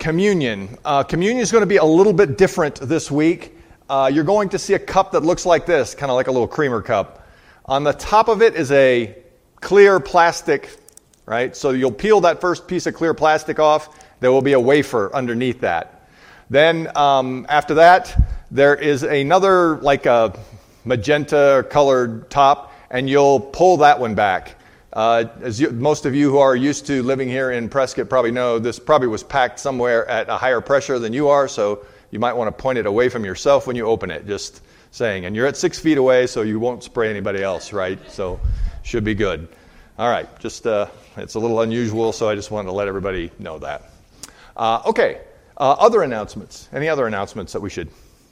communion. Communion is going to be a little bit different this week. You're going to see a cup that looks like this, kind of like a little creamer cup. On the top of it is a clear plastic, right? So you'll peel that first piece of clear plastic off. There will be a wafer underneath that. Then after that, there is another like a magenta colored top, and you'll pull that one back. Most of you who are used to living here in Prescott probably know, this probably was packed somewhere at a higher pressure than you are, so you might want to point it away from yourself when you open it, just saying. And you're at 6 feet away, so you won't spray anybody else, right? So should be good. All right, just it's a little unusual, so I just wanted to let everybody know that. Okay, other announcements. Any other announcements that we should?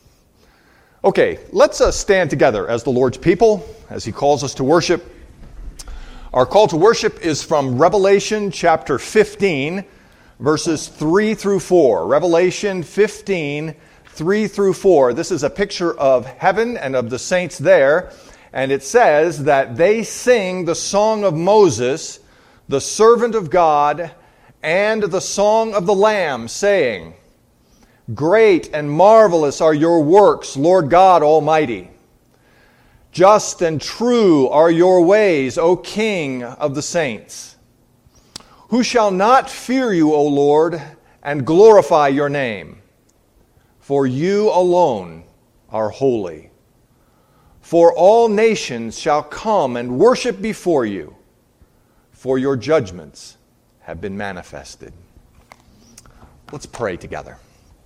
Okay, let's stand together as the Lord's people, as He calls us to worship. Our call to worship is from Revelation chapter 15, verses 3 through 4. Revelation 15, 3 through 4. This is a picture of heaven and of the saints there. And it says that they sing the song of Moses, the servant of God, and the song of the Lamb, saying, "Great and marvelous are your works, Lord God Almighty. Just and true are your ways, O King of the saints. Who shall not fear you, O Lord, and glorify your name? For you alone are holy. For all nations shall come and worship before you, for your judgments have been manifested." Let's pray together.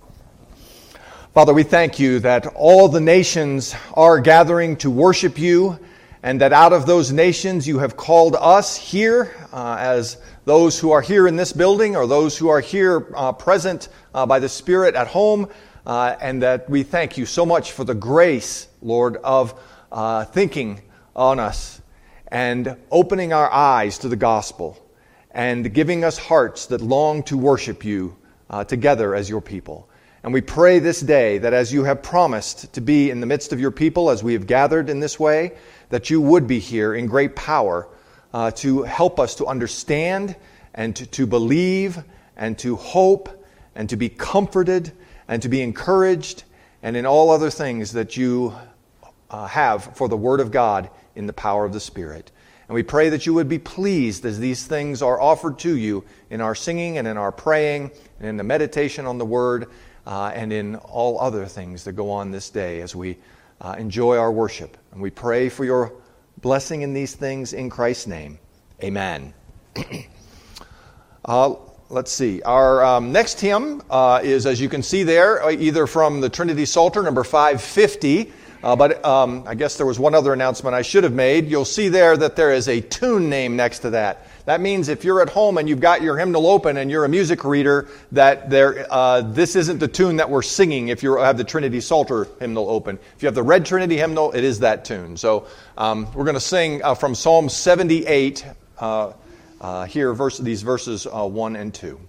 Father, we thank you that all the nations are gathering to worship you, and that out of those nations you have called us here as those who are here in this building or those who are here present by the Spirit at home, and that we thank you so much for the grace, Lord, of thinking on us and opening our eyes to the gospel and giving us hearts that long to worship you together as your people. And we pray this day that as you have promised to be in the midst of your people as we have gathered in this way, that you would be here in great power to help us to understand and to believe and to hope and to be comforted and to be encouraged and in all other things that you have for the Word of God in the power of the Spirit. And we pray that you would be pleased as these things are offered to you in our singing and in our praying and in the meditation on the Word, and in all other things that go on this day as we enjoy our worship. And we pray for your blessing in these things in Christ's name. Amen. Let's see. Our next hymn is, as you can see there, either from the Trinity Psalter, number 550, but I guess there was one other announcement I should have made. You'll see there that there is a tune name next to that. That means if you're at home and you've got your hymnal open and you're a music reader, that this isn't the tune that we're singing if you have the Trinity Psalter hymnal open. If you have the Red Trinity hymnal, it is that tune. So we're going to sing from Psalm 78 here, these verses 1 and 2.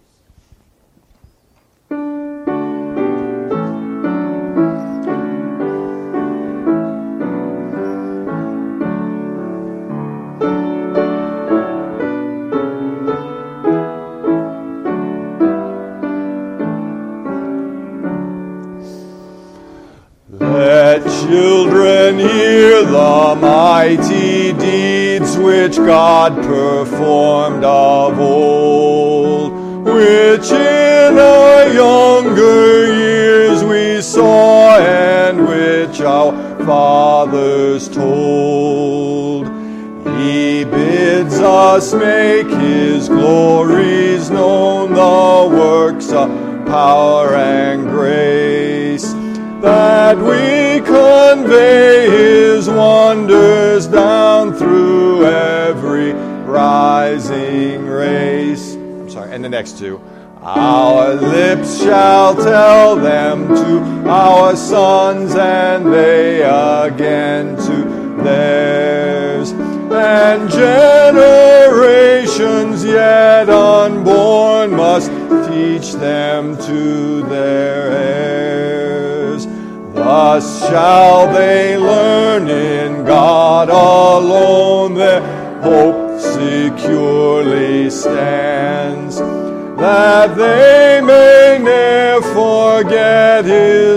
Children, hear the mighty deeds which God performed of old, which in our younger years we saw and which our fathers told. He bids us make His glories known, the works of power and grace, that we convey His wonders down through every rising race. And the next two. Our lips shall tell them to our sons, and they again to theirs. And generations yet unborn must teach them to their heirs. Thus shall they learn in God alone their hope securely stands, that they may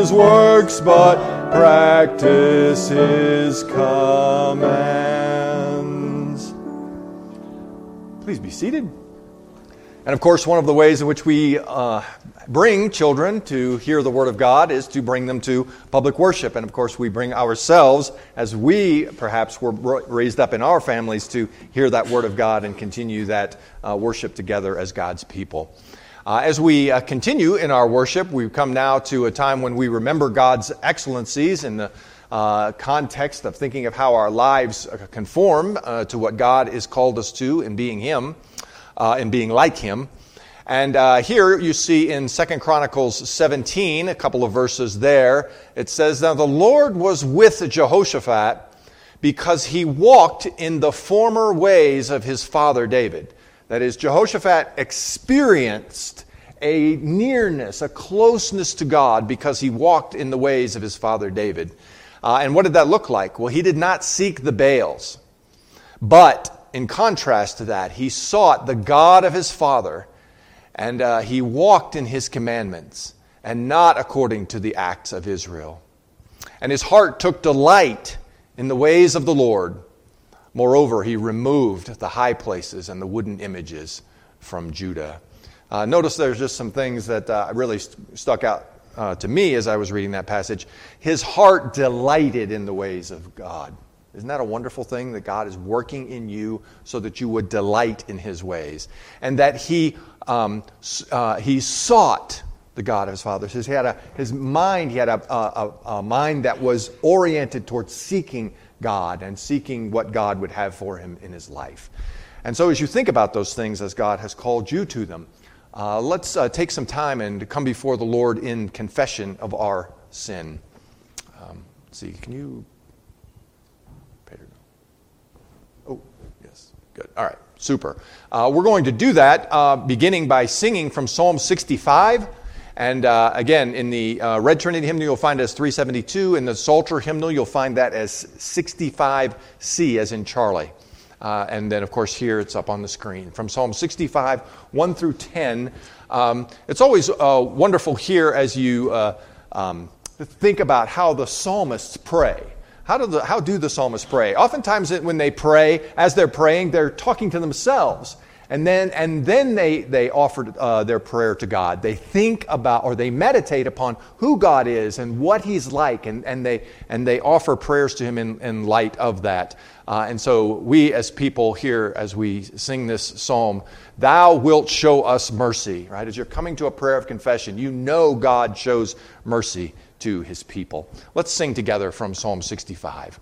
his works, but practice his commands. Please be seated. And of course, one of the ways in which we bring children to hear the Word of God is to bring them to public worship. And of course, we bring ourselves, as we perhaps were raised up in our families, to hear that Word of God and continue that worship together as God's people. As we continue in our worship, we've come now to a time when we remember God's excellencies in the context of thinking of how our lives conform to what God has called us to in being Him, in being like Him. And here you see in 2 Chronicles 17, a couple of verses there, it says, "Now the Lord was with Jehoshaphat because he walked in the former ways of his father David." That is, Jehoshaphat experienced a nearness, a closeness to God because he walked in the ways of his father David. And what did that look like? Well, he did not seek the Baals. But in contrast to that, he sought the God of his father, and he walked in his commandments, and not according to the acts of Israel. And his heart took delight in the ways of the Lord. Moreover, he removed the high places and the wooden images from Judah. Notice there's just some things that really stuck out to me as I was reading that passage. His heart delighted in the ways of God. Isn't that a wonderful thing, that God is working in you so that you would delight in His ways? And that he sought the God of his fathers. He had a mind that was oriented towards seeking God and seeking what God would have for him in his life. And so as you think about those things as God has called you to them, let's take some time and come before the Lord in confession of our sin. Let's see, can you... Oh, yes, good. All right, super. We're going to do that beginning by singing from Psalm 65. And again, in the Red Trinity hymnal, you'll find it as 372. In the Psalter hymnal, you'll find that as 65C, as in Charlie. And then, of course, here it's up on the screen. From Psalm 65, 1 through 10. It's always wonderful here as you think about how the psalmists pray. How do the psalmists pray? Oftentimes when they pray, as they're praying, they're talking to themselves. And then they offer their prayer to God. They think about, or they meditate upon who God is and what He's like, and they offer prayers to Him in light of that. And so we as people here, as we sing this psalm, "Thou wilt show us mercy," right? As you're coming to a prayer of confession, you know God shows mercy to His people. Let's sing together from Psalm 65.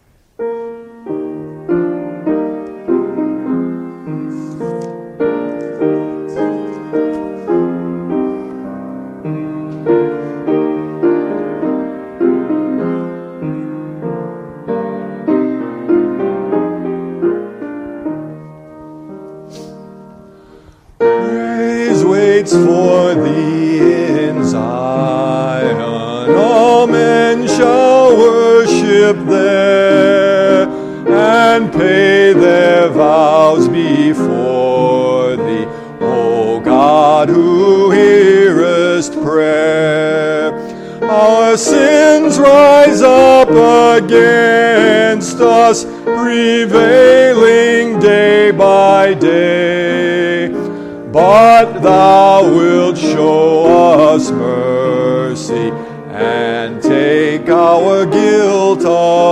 For thee in Zion, all men shall worship there, and pay their vows before thee, O God, who hearest prayer. Our sins rise up against us, prevailing day by day. But thou wilt show us mercy and take our guilt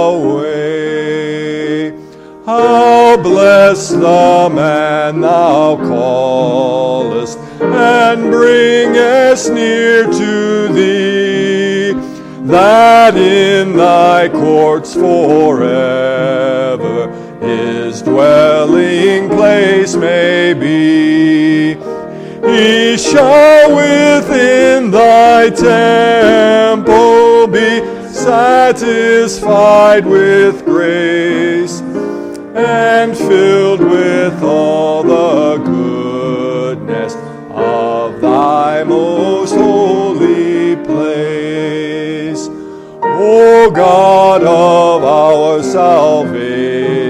away. How blessed the man thou callest and bringest near to thee, that in thy courts forever his dwelling place may be. He shall within thy temple be satisfied with grace, and filled with all the goodness of thy most holy place. O God of our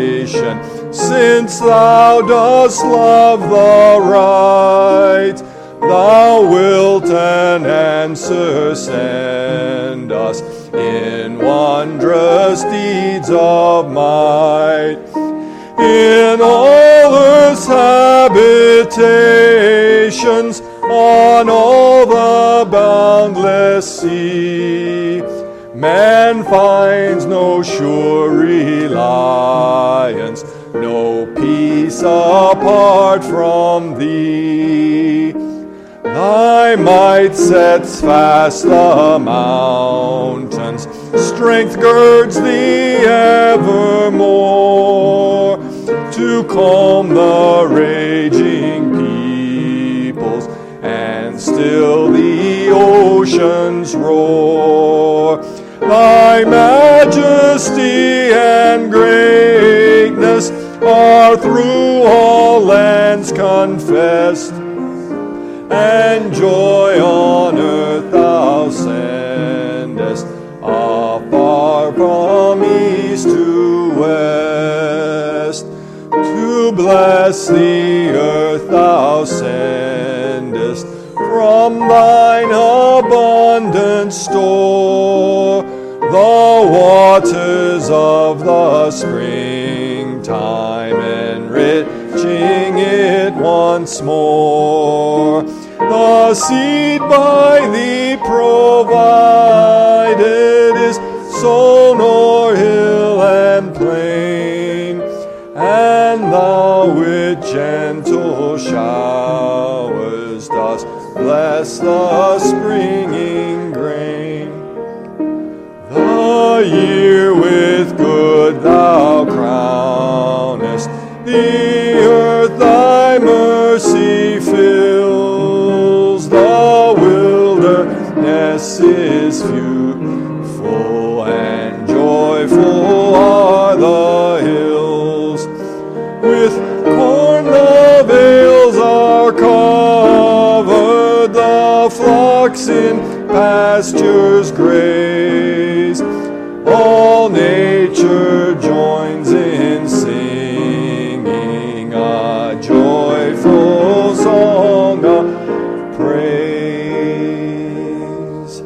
salvation, since thou dost love the right, thou wilt an answer send us in wondrous deeds of might. In all earth's habitations, on all the boundless sea, man finds no sure reliance, no peace apart from thee. Thy might sets fast the mountains, strength girds thee evermore, to calm the raging peoples and still the ocean's roar. Thy majesty and greatness are through all lands confessed, and joy on earth thou sendest, afar from east to west. To bless the earth thou sendest from thine abundant store the waters of the springtime, enriching it once more. The seed by thee provided is sown o'er hill and plain, and thou with gentle showers dost bless the springing grain. The year with good thou crownest, the earth thy mercy fills, the wilderness is fruitful, and joyful are the hills. With corn the vales are covered, the flocks in pastures graze. All nature joins in singing a joyful song of praise.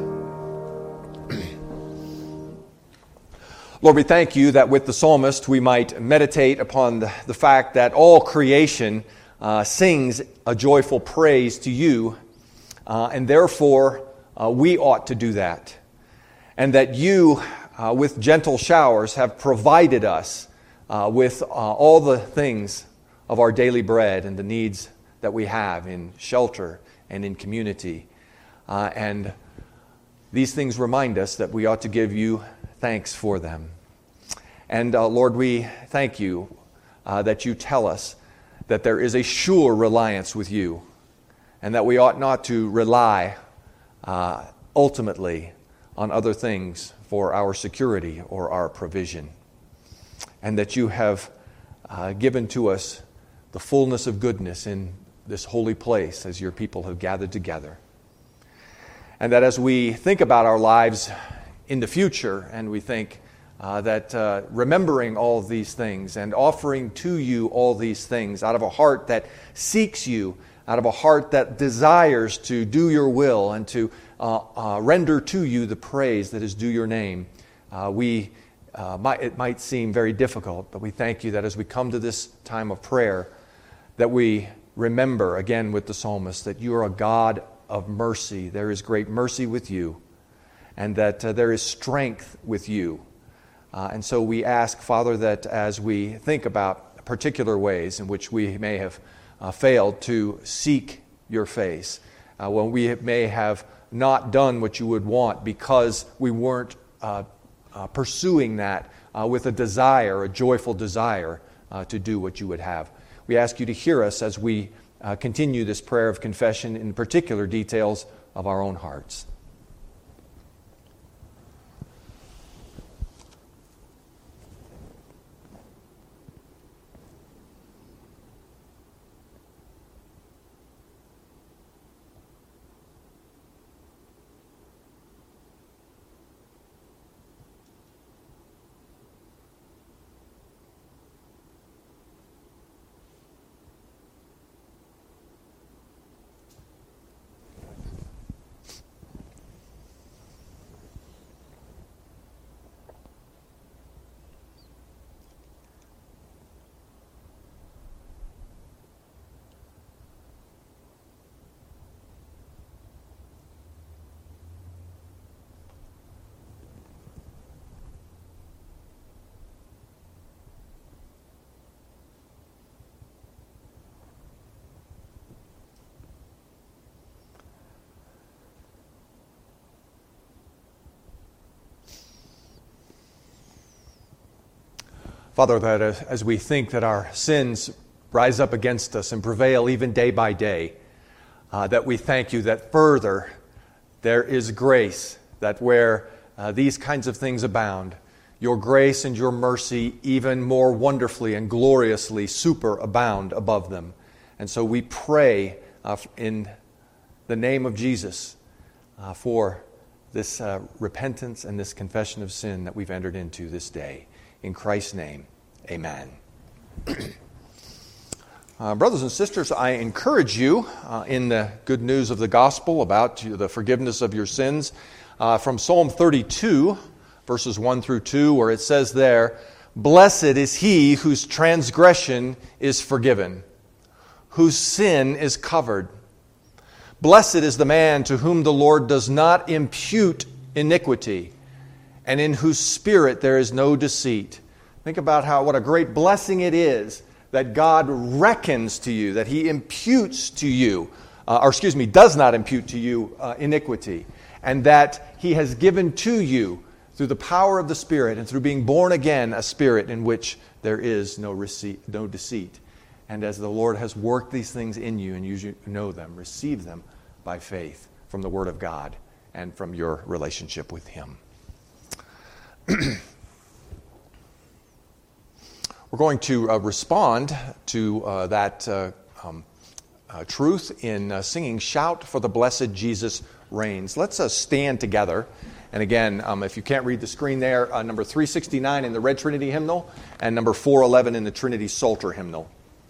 Lord, we thank you that with the psalmist we might meditate upon the fact that all creation sings a joyful praise to you, and therefore we ought to do that. And that you, with gentle showers, have provided us with all the things of our daily bread and the needs that we have in shelter and in community. And these things remind us that we ought to give you thanks for them. And Lord, we thank you that you tell us that there is a sure reliance with you, and that we ought not to rely ultimately on other things for our security or our provision. And that you have given to us the fullness of goodness in this holy place as your people have gathered together. And that as we think about our lives in the future, and we think that remembering all of these things and offering to you all these things out of a heart that seeks you, out of a heart that desires to do your will and to render to you the praise that is due your name, it might seem very difficult, but we thank you that as we come to this time of prayer, that we remember again with the psalmist that you are a God of mercy. There is great mercy with you, and that there is strength with you. And so we ask, Father, that as we think about particular ways in which we may have failed to seek your face, when we may have not done what you would want because we weren't pursuing that with a desire, a joyful desire to do what you would have. We ask you to hear us as we continue this prayer of confession in particular details of our own hearts. Father, that as we think that our sins rise up against us and prevail even day by day, that we thank you that further there is grace, that where these kinds of things abound, your grace and your mercy even more wonderfully and gloriously superabound above them. And so we pray in the name of Jesus for this repentance and this confession of sin that we've entered into this day. In Christ's name, amen. Brothers and sisters, I encourage you in the good news of the gospel about the forgiveness of your sins from Psalm 32, verses 1 through 2, where it says there, "Blessed is he whose transgression is forgiven, whose sin is covered. Blessed is the man to whom the Lord does not impute iniquity, and in whose spirit there is no deceit." Think about what a great blessing it is that God reckons to you, that He imputes to you, does not impute to you iniquity, and that He has given to you through the power of the Spirit and through being born again, a spirit in which there is no deceit. And as the Lord has worked these things in you and you know them, receive them by faith from the Word of God and from your relationship with Him. We're going to respond to that truth in singing "Shout for the Blessed Jesus Reigns." Let's stand together. And again, if you can't read the screen there, number 369 in the Red Trinity Hymnal and number 411 in the Trinity Psalter Hymnal.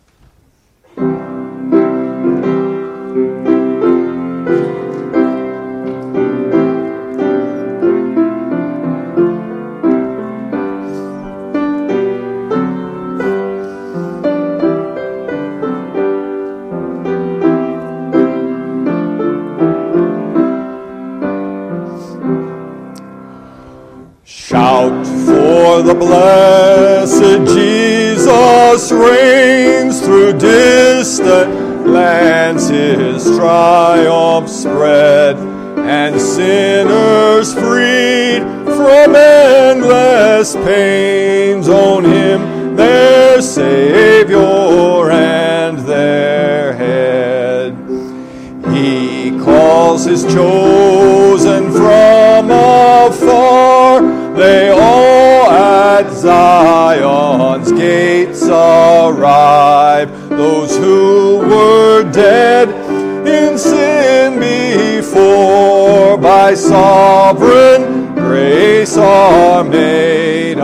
Shout for the blessed Jesus reigns, through distant lands His triumph spread, and sinners freed from endless pains own Him their Savior and their head. He calls His chosen from afar, they all at Zion's gates arrive. Those who were dead in sin before, by sovereign grace are made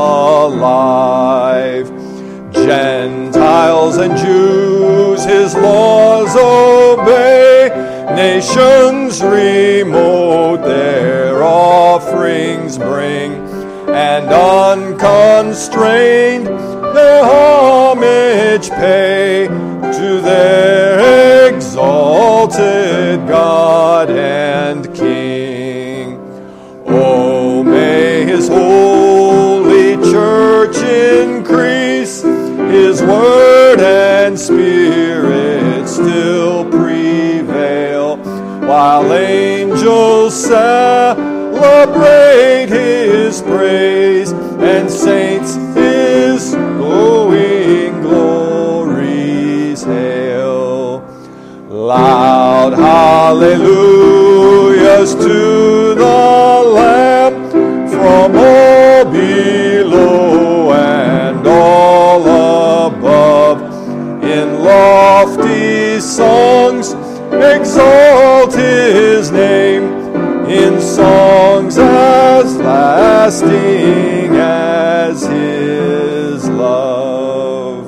alive. Gentiles and Jews His laws obey, nations remote their offerings bring, and unconstrained their homage pay to their exalted God and King. Oh, may His holy church increase, His word and spirit still prevail, while angels celebrate His praise, and saints His glowing glories hail. Loud hallelujahs to the Lamb, from all below and all above, in lofty songs exalt His name, in songs as lasting as His love.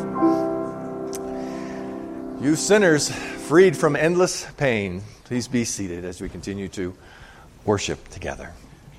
You sinners freed from endless pain, please be seated as we continue to worship together.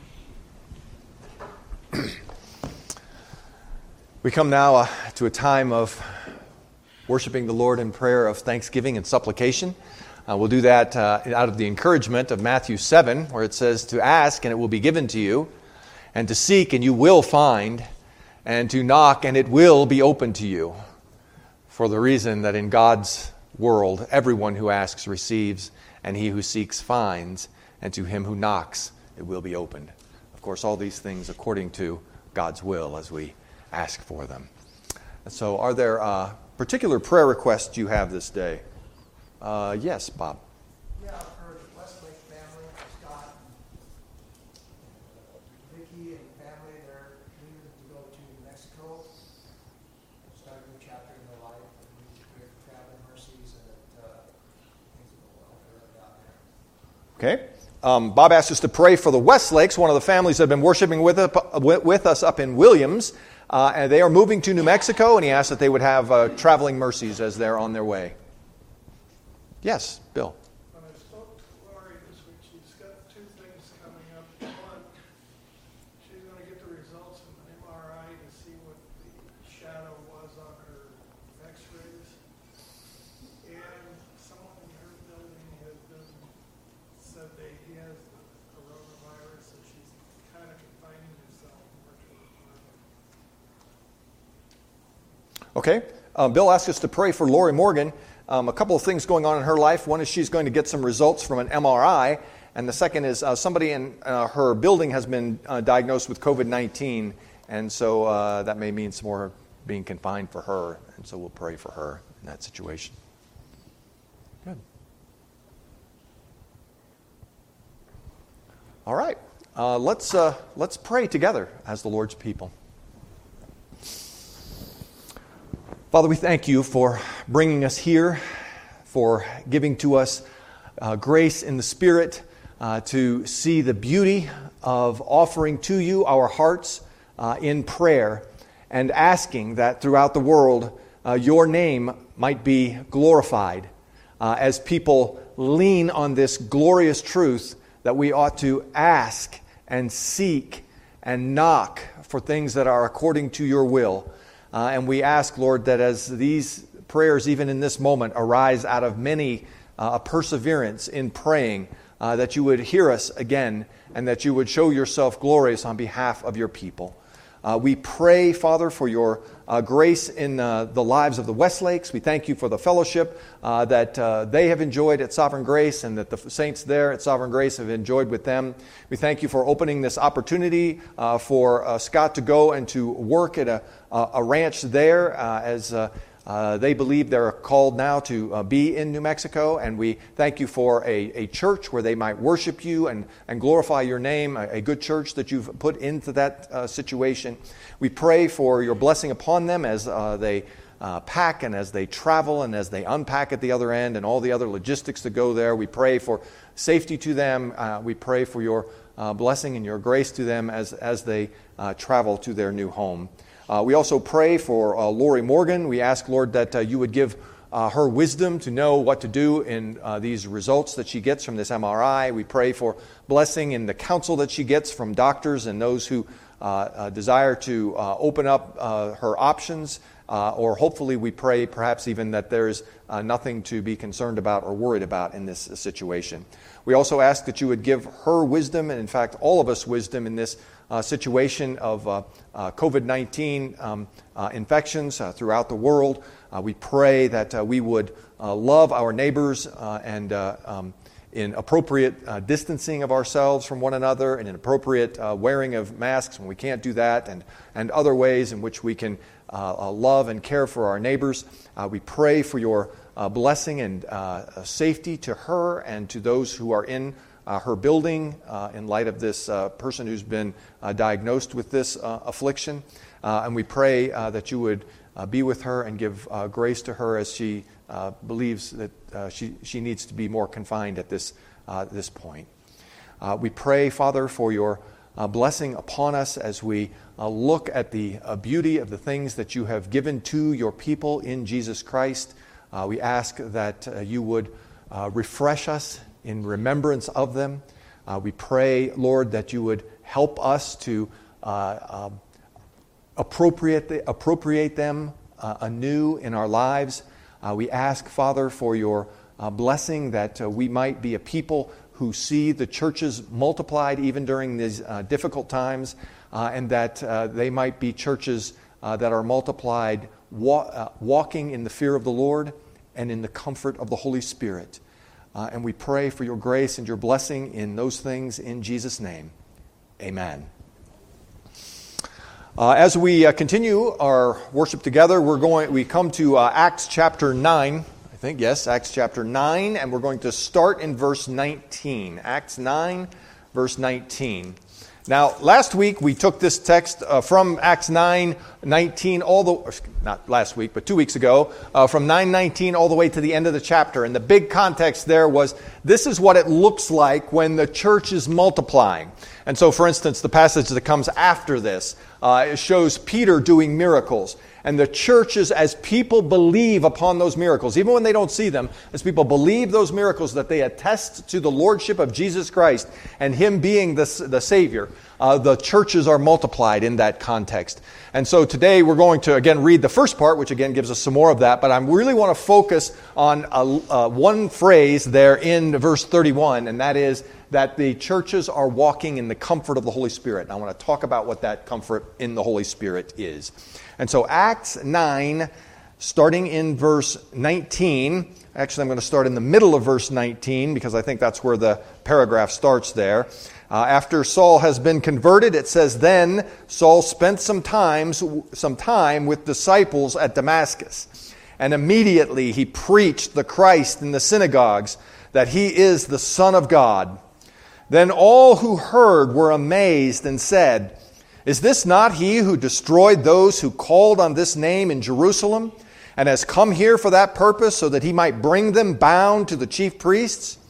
We come now to a time of worshiping the Lord in prayer of thanksgiving and supplication. We'll do that out of the encouragement of Matthew 7, where it says to ask and it will be given to you, and to seek and you will find, and to knock and it will be open to you. For the reason that in God's world, everyone who asks receives, and he who seeks finds, and to him who knocks it will be opened. Of course, all these things according to God's will, as we ask for them. And so are there particular prayer requests you have this day? Yes, Bob. Yeah, I've heard the Westlake family, Scott, Vicky and family, they're leaving to go to Mexico, start a new chapter in their life, and we pray for traveling mercies and that things will go well for them down there. Okay. Bob asked us to pray for the Westlakes, one of the families that have been worshiping with us up in Williams. And they are moving to New Mexico, and he asked that they would have traveling mercies as they're on their way. Yes, Bill. When I spoke to Lori this week, she's got two things coming up. One, she's going to get the results from an MRI to see what the shadow was on her x-rays. And someone in her building said that he has the coronavirus, so she's kind of confining herself more to her apartment. Okay. Bill asked us to pray for Lori Morgan. A couple of things going on in her life. One is she's going to get some results from an MRI, and the second is somebody in her building has been diagnosed with COVID-19, and so that may mean some more being confined for her, and so we'll pray for her in that situation. Good. All right. Let's pray together as the Lord's people. Father, we thank you for bringing us here, for giving to us grace in the Spirit to see the beauty of offering to you our hearts in prayer and asking that throughout the world your name might be glorified as people lean on this glorious truth that we ought to ask and seek and knock for things that are according to your will. And we ask, Lord, that as these prayers, even in this moment, arise out of many perseverance in praying, that you would hear us again and that you would show yourself glorious on behalf of your people. We pray, Father, for your grace in the lives of the Westlakes. We thank you for the fellowship that they have enjoyed at Sovereign Grace and that the saints there at Sovereign Grace have enjoyed with them. We thank you for opening this opportunity for Scott to go and to work at a ranch there as they believe they're called now to be in New Mexico, and we thank you for a church where they might worship you and glorify your name, a good church that you've put into that situation. We pray for your blessing upon them as they pack and as they travel and as they unpack at the other end and all the other logistics that go there. We pray for safety to them. We pray for your blessing and your grace to them as they travel to their new home. We also pray for Lori Morgan. We ask, Lord, that you would give her wisdom to know what to do in these results that she gets from this MRI. We pray for blessing in the counsel that she gets from doctors and those who desire to open up her options. Or hopefully we pray perhaps even that there is nothing to be concerned about or worried about in this situation. We also ask that you would give her wisdom, and in fact all of us wisdom in this situation of COVID-19 infections throughout the world. We pray that we would love our neighbors and in appropriate distancing of ourselves from one another and in appropriate wearing of masks when we can't do that, and other ways in which we can love and care for our neighbors. We pray for your blessing and safety to her and to those who are in her building in light of this person who's been diagnosed with this affliction. And we pray that you would be with her and give grace to her as she believes that she needs to be more confined at this point. We pray, Father, for your blessing upon us as we look at the beauty of the things that you have given to your people in Jesus Christ. We ask that you would refresh us in remembrance of them. We pray, Lord, that you would help us to appropriate them anew in our lives. We ask, Father, for your blessing that we might be a people who see the churches multiplied even during these difficult times, and that they might be churches that are multiplied walking in the fear of the Lord and in the comfort of the Holy Spirit. And we pray for your grace and your blessing in those things in Jesus' name. Amen. As we continue our worship together, we come to Acts chapter 9. I think, yes, Acts chapter 9, and we're going to start in verse 19. Acts 9, verse 19. Now, last week we took this text from Acts 9:19 not last week, but 2 weeks ago, from 9:19 all the way to the end of the chapter. And the big context there was, this is what it looks like when the church is multiplying. And so, for instance, the passage that comes after this, it shows Peter doing miracles. And the churches, as people believe upon those miracles, even when they don't see them, as people believe those miracles, that they attest to the lordship of Jesus Christ and Him being the Savior, the churches are multiplied in that context. And so today we're going to, again, read the first part, which again gives us some more of that, but I really want to focus on one phrase there in verse 31, and that is that the churches are walking in the comfort of the Holy Spirit. And I want to talk about what that comfort in the Holy Spirit is. And so Acts 9, starting in verse 19, actually I'm going to start in the middle of verse 19 because I think that's where the paragraph starts there. After Saul has been converted, it says, "Then Saul spent some time with disciples at Damascus. And immediately he preached the Christ in the synagogues, that He is the Son of God. Then all who heard were amazed and said, 'Is this not He who destroyed those who called on this name in Jerusalem, and has come here for that purpose, so that He might bring them bound to the chief priests?'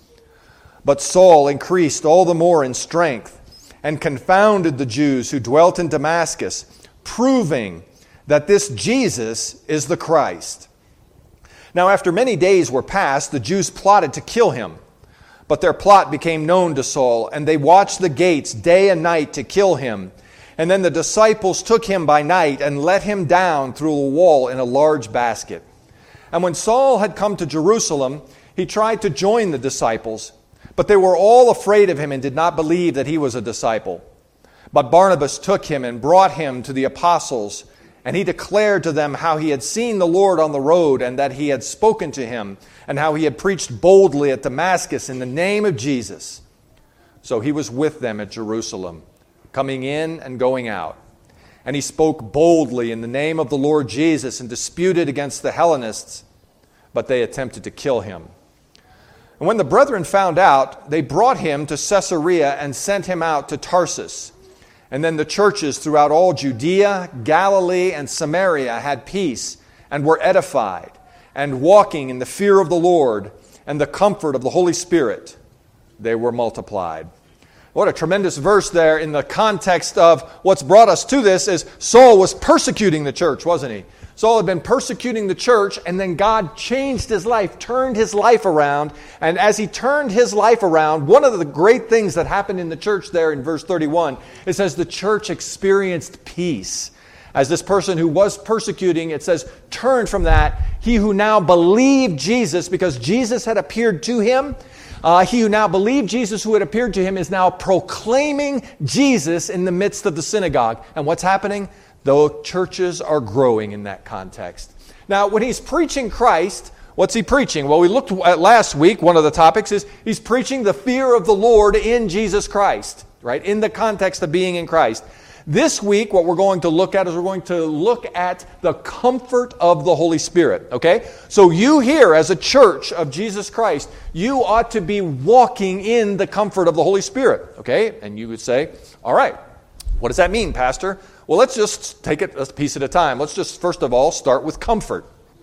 But Saul increased all the more in strength, and confounded the Jews who dwelt in Damascus, proving that this Jesus is the Christ. Now after many days were passed, the Jews plotted to kill Him. But their plot became known to Saul, and they watched the gates day and night to kill Him. And then the disciples took Him by night and let Him down through a wall in a large basket. And when Saul had come to Jerusalem, he tried to join the disciples, but they were all afraid of him and did not believe that he was a disciple. But Barnabas took him and brought him to the apostles, and he declared to them how he had seen the Lord on the road, and that He had spoken to him, and how he had preached boldly at Damascus in the name of Jesus. So he was with them at Jerusalem, coming in and going out. And he spoke boldly in the name of the Lord Jesus and disputed against the Hellenists, but they attempted to kill him. And when the brethren found out, they brought him to Caesarea and sent him out to Tarsus. And then the churches throughout all Judea, Galilee, and Samaria had peace and were edified, and walking in the fear of the Lord and the comfort of the Holy Spirit, they were multiplied." What a tremendous verse there in the context of what's brought us to this is Saul was persecuting the church, wasn't he? Saul had been persecuting the church, and then God changed his life, turned his life around. And as He turned his life around, one of the great things that happened in the church there in verse 31, it says the church experienced peace. As this person who was persecuting, it says, turned from that. He who now believed Jesus, because Jesus had appeared to him, he who now believed Jesus who had appeared to him is now proclaiming Jesus in the midst of the synagogue. And what's happening? The churches are growing in that context. Now, when he's preaching Christ, what's he preaching? Well, we looked at last week, one of the topics is he's preaching the fear of the Lord in Jesus Christ, right? In the context of being in Christ. This week, what we're going to look at is we're going to look at the comfort of the Holy Spirit, okay? So you here as a church of Jesus Christ, you ought to be walking in the comfort of the Holy Spirit, okay? And you would say, all right, what does that mean, Pastor? Well, let's just take it a piece at a time. Let's just, first of all, start with comfort.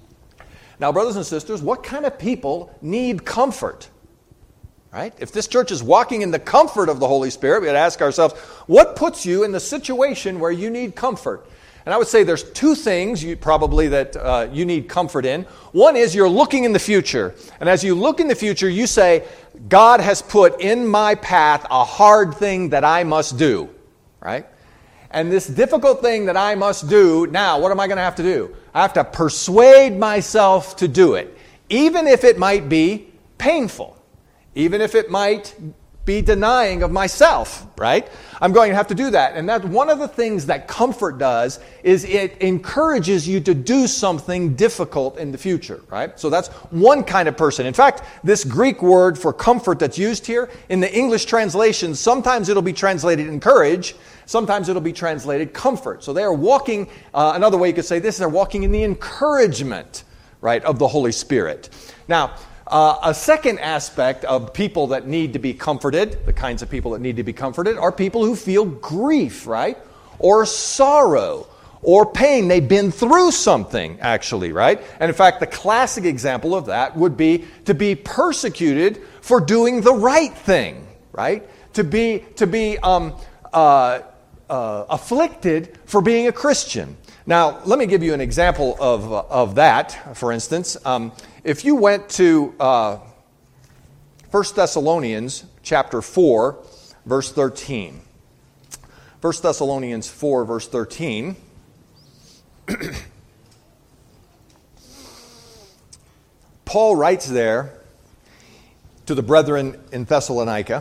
Now, brothers and sisters, what kind of people need comfort? Right? If this church is walking in the comfort of the Holy Spirit, we got to ask ourselves, what puts you in the situation where you need comfort? And I would say there's two things that you need comfort in. One is you're looking in the future. And as you look in the future, you say, God has put in my path a hard thing that I must do. Right? And this difficult thing that I must do, now what am I going to have to do? I have to persuade myself to do it, even if it might be painful. Even if it might be denying of myself, right? I'm going to have to do that. And that's one of the things that comfort does is it encourages you to do something difficult in the future, right? So that's one kind of person. In fact, this Greek word for comfort that's used here in the English translation, sometimes it'll be translated encourage, sometimes it'll be translated comfort. So they are walking, another way you could say this, they're walking in the encouragement, right, of the Holy Spirit. Now, a second aspect of people that need to be comforted, the kinds of people that need to be comforted, are people who feel grief, right? Or sorrow, or pain. They've been through something, actually, right? And in fact, the classic example of that would be to be persecuted for doing the right thing, right? To be afflicted for being a Christian. Now, let me give you an example of that, for instance. If you went to 1 Thessalonians chapter 4, verse 13. 1 Thessalonians 4, verse 13. Paul writes there to the brethren in Thessalonica,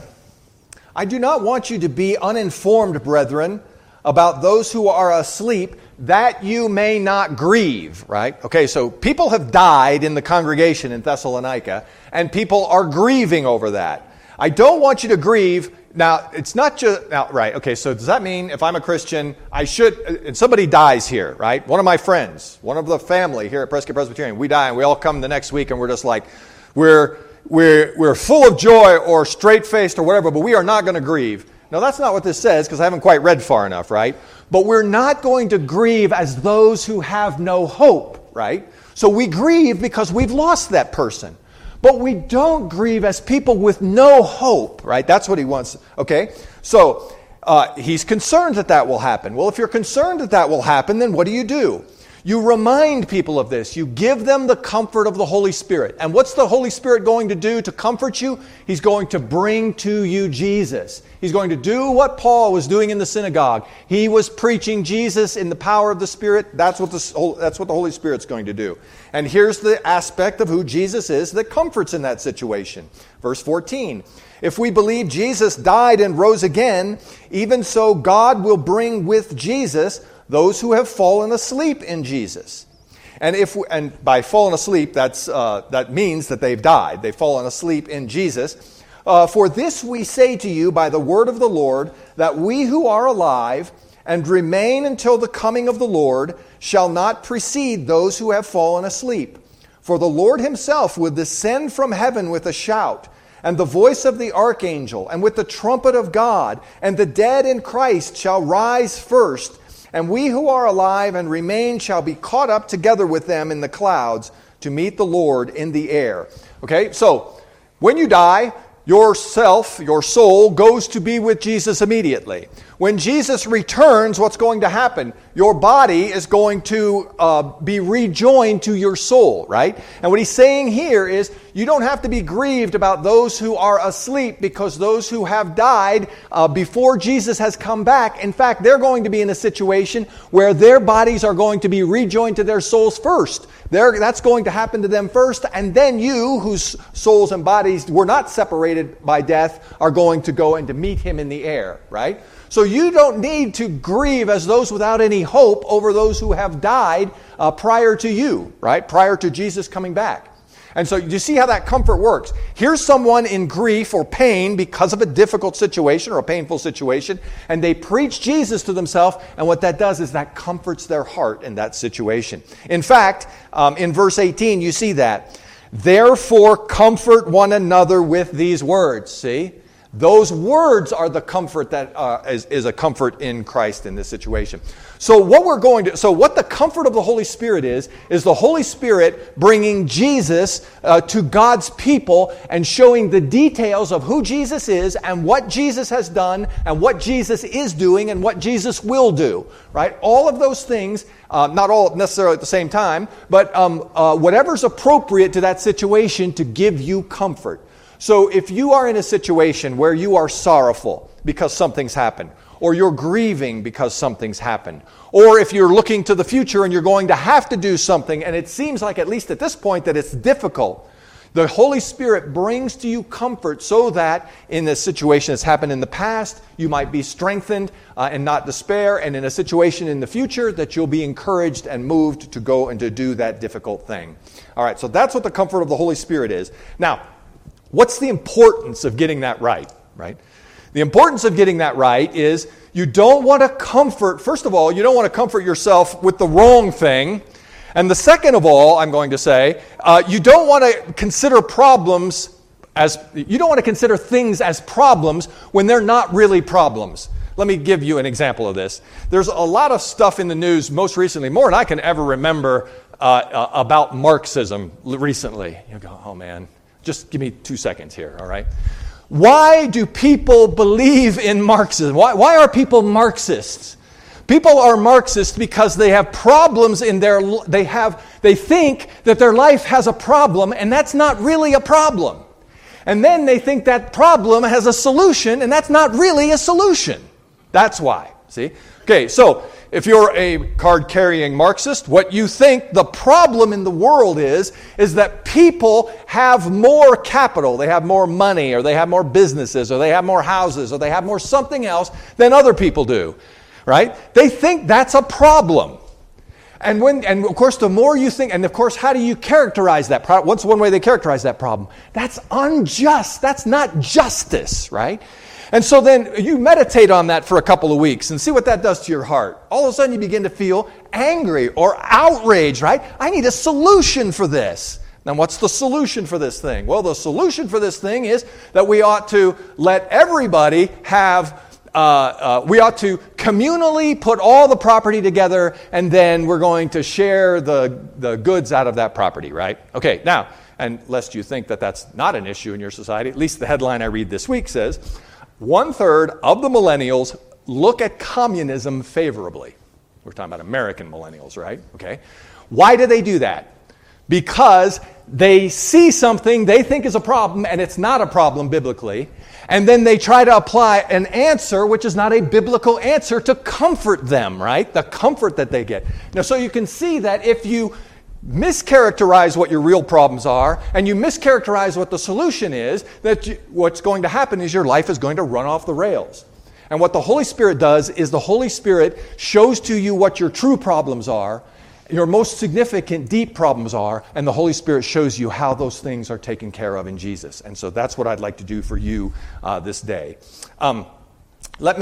I do not want you to be uninformed, brethren, about those who are asleep, that you may not grieve, right? Okay, so people have died in the congregation in Thessalonica, and people are grieving over that. I don't want you to grieve. Now, it's not just, now, right, okay, so does that mean if I'm a Christian, I should, and somebody dies here, right? One of my friends, one of the family here at Prescott Presbyterian, we die, and we all come the next week, and we're just like, we're full of joy or straight-faced or whatever, but we are not going to grieve. Now, that's not what this says, because I haven't quite read far enough, right? But we're not going to grieve as those who have no hope, right? So we grieve because we've lost that person. But we don't grieve as people with no hope, right? That's what he wants, okay? So he's concerned that that will happen. Well, if you're concerned that that will happen, then what do? You remind people of this. You give them the comfort of the Holy Spirit. And what's the Holy Spirit going to do to comfort you? He's going to bring to you Jesus. He's going to do what Paul was doing in the synagogue. He was preaching Jesus in the power of the Spirit. That's what the Holy Spirit's going to do. And here's the aspect of who Jesus is that comforts in that situation. Verse 14. If we believe Jesus died and rose again, even so God will bring with Jesus those who have fallen asleep in Jesus. And by fallen asleep, that means that they've died. They've fallen asleep in Jesus. For this we say to you by the word of the Lord, that we who are alive and remain until the coming of the Lord shall not precede those who have fallen asleep. For the Lord himself will descend from heaven with a shout, and the voice of the archangel, and with the trumpet of God, and the dead in Christ shall rise first. And we who are alive and remain shall be caught up together with them in the clouds to meet the Lord in the air. Okay, so when you die, your soul, goes to be with Jesus immediately. When Jesus returns, what's going to happen? Your body is going to be rejoined to your soul, right? And what he's saying here is you don't have to be grieved about those who are asleep, because those who have died before Jesus has come back, in fact, they're going to be in a situation where their bodies are going to be rejoined to their souls first. That's going to happen to them first, and then you, whose souls and bodies were not separated by death, are going to go and to meet him in the air, right? So you don't need to grieve as those without any hope over those who have died prior to you, right? Prior to Jesus coming back. And so you see how that comfort works. Here's someone in grief or pain because of a difficult situation or a painful situation, and they preach Jesus to themselves, and what that does is that comforts their heart in that situation. In fact, in verse 18, you see that. Therefore, comfort one another with these words. See? Those words are the comfort that is a comfort in Christ in this situation. So what the comfort of the Holy Spirit is the Holy Spirit bringing Jesus to God's people and showing the details of who Jesus is and what Jesus has done and what Jesus is doing and what Jesus will do. Right? All of those things, not all necessarily at the same time, but whatever's appropriate to that situation to give you comfort. So if you are in a situation where you are sorrowful because something's happened, or you're grieving because something's happened, or if you're looking to the future and you're going to have to do something and it seems like, at least at this point, that it's difficult, The Holy Spirit brings to you comfort so that in a situation that's happened in the past, you might be strengthened and not despair, and in a situation in the future that you'll be encouraged and moved to go and to do that difficult thing. All right, so that's what the comfort of the Holy Spirit is. Now, what's the importance of getting that right? The importance of getting that right is you don't want to comfort, first of all, you don't want to comfort yourself with the wrong thing. And the second of all, I'm going to say, you don't want to consider things as problems when they're not really problems. Let me give you an example of this. There's a lot of stuff in the news most recently, more than I can ever remember, about Marxism recently. You go, oh man, just give me 2 seconds here, all right? Why do people believe in Marxism? Why are people Marxists? People are Marxists because they have problems in they think that their life has a problem, and that's not really a problem. And then they think that problem has a solution, and that's not really a solution. That's why. See? Okay, so if you're a card-carrying Marxist, what you think the problem in the world is that people have more capital, they have more money, or they have more businesses, or they have more houses, or they have more something else than other people do. Right? They think that's a problem. And of course, the more you think, and of course, how do you characterize that problem? What's one way they characterize that problem? That's unjust. That's not justice, right? And so then you meditate on that for a couple of weeks and see what that does to your heart. All of a sudden you begin to feel angry or outraged, right? I need a solution for this. Now, what's the solution for this thing? Well, the solution for this thing is that we ought to let everybody have we ought to communally put all the property together, and then we're going to share the goods out of that property, right? Okay, now, and lest you think that that's not an issue in your society, at least the headline I read this week says, 1/3 of the millennials look at communism favorably. We're talking about American millennials, right? Okay. Why do they do that? Because they see something they think is a problem, and it's not a problem biblically, and then they try to apply an answer which is not a biblical answer to comfort them, right? The comfort that they get. Now, so you can see that if you mischaracterize what your real problems are, and you mischaracterize what the solution is, what's going to happen is your life is going to run off the rails. And what the Holy Spirit does is the Holy Spirit shows to you what your true problems are, your most significant, deep problems are, and the Holy Spirit shows you how those things are taken care of in Jesus. And so that's what I'd like to do for you this day. Let's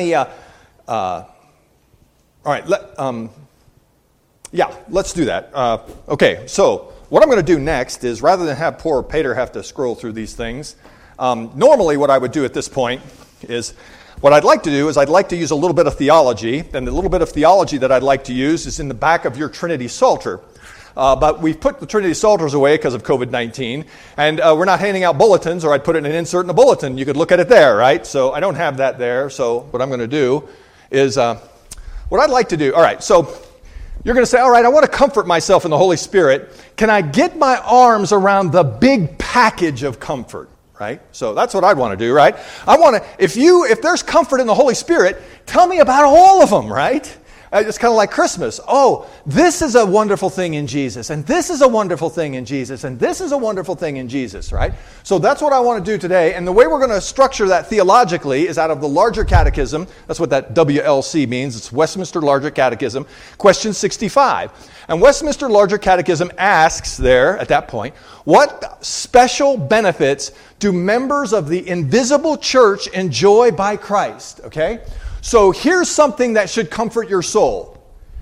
do that. Okay, so what I'm going to do next is, rather than have poor Peter have to scroll through these things, normally what I would do at this point is, what I'd like to do is I'd like to use a little bit of theology, and the little bit of theology that I'd like to use is in the back of your Trinity Psalter. But we've put the Trinity Psalters away because of COVID-19, and we're not handing out bulletins, or I'd put it in an insert in a bulletin. You could look at it there, right? So I don't have that there, so what I'm going to do is, what I'd like to do, all right, so you're going to say, all right, I want to comfort myself in the Holy Spirit. Can I get my arms around the big package of comfort? Right? So that's what I'd want to do, right? I want to, if there's comfort in the Holy Spirit, tell me about all of them, right? It's kind of like Christmas. Oh, this is a wonderful thing in Jesus, and this is a wonderful thing in Jesus, and this is a wonderful thing in Jesus, right? So that's what I want to do today, and the way we're going to structure that theologically is out of the Larger Catechism. That's what that WLC means. It's Westminster Larger Catechism, question 65. And Westminster Larger Catechism asks there, at that point, what special benefits do members of the invisible church enjoy by Christ? Okay? So here's something that should comfort your soul.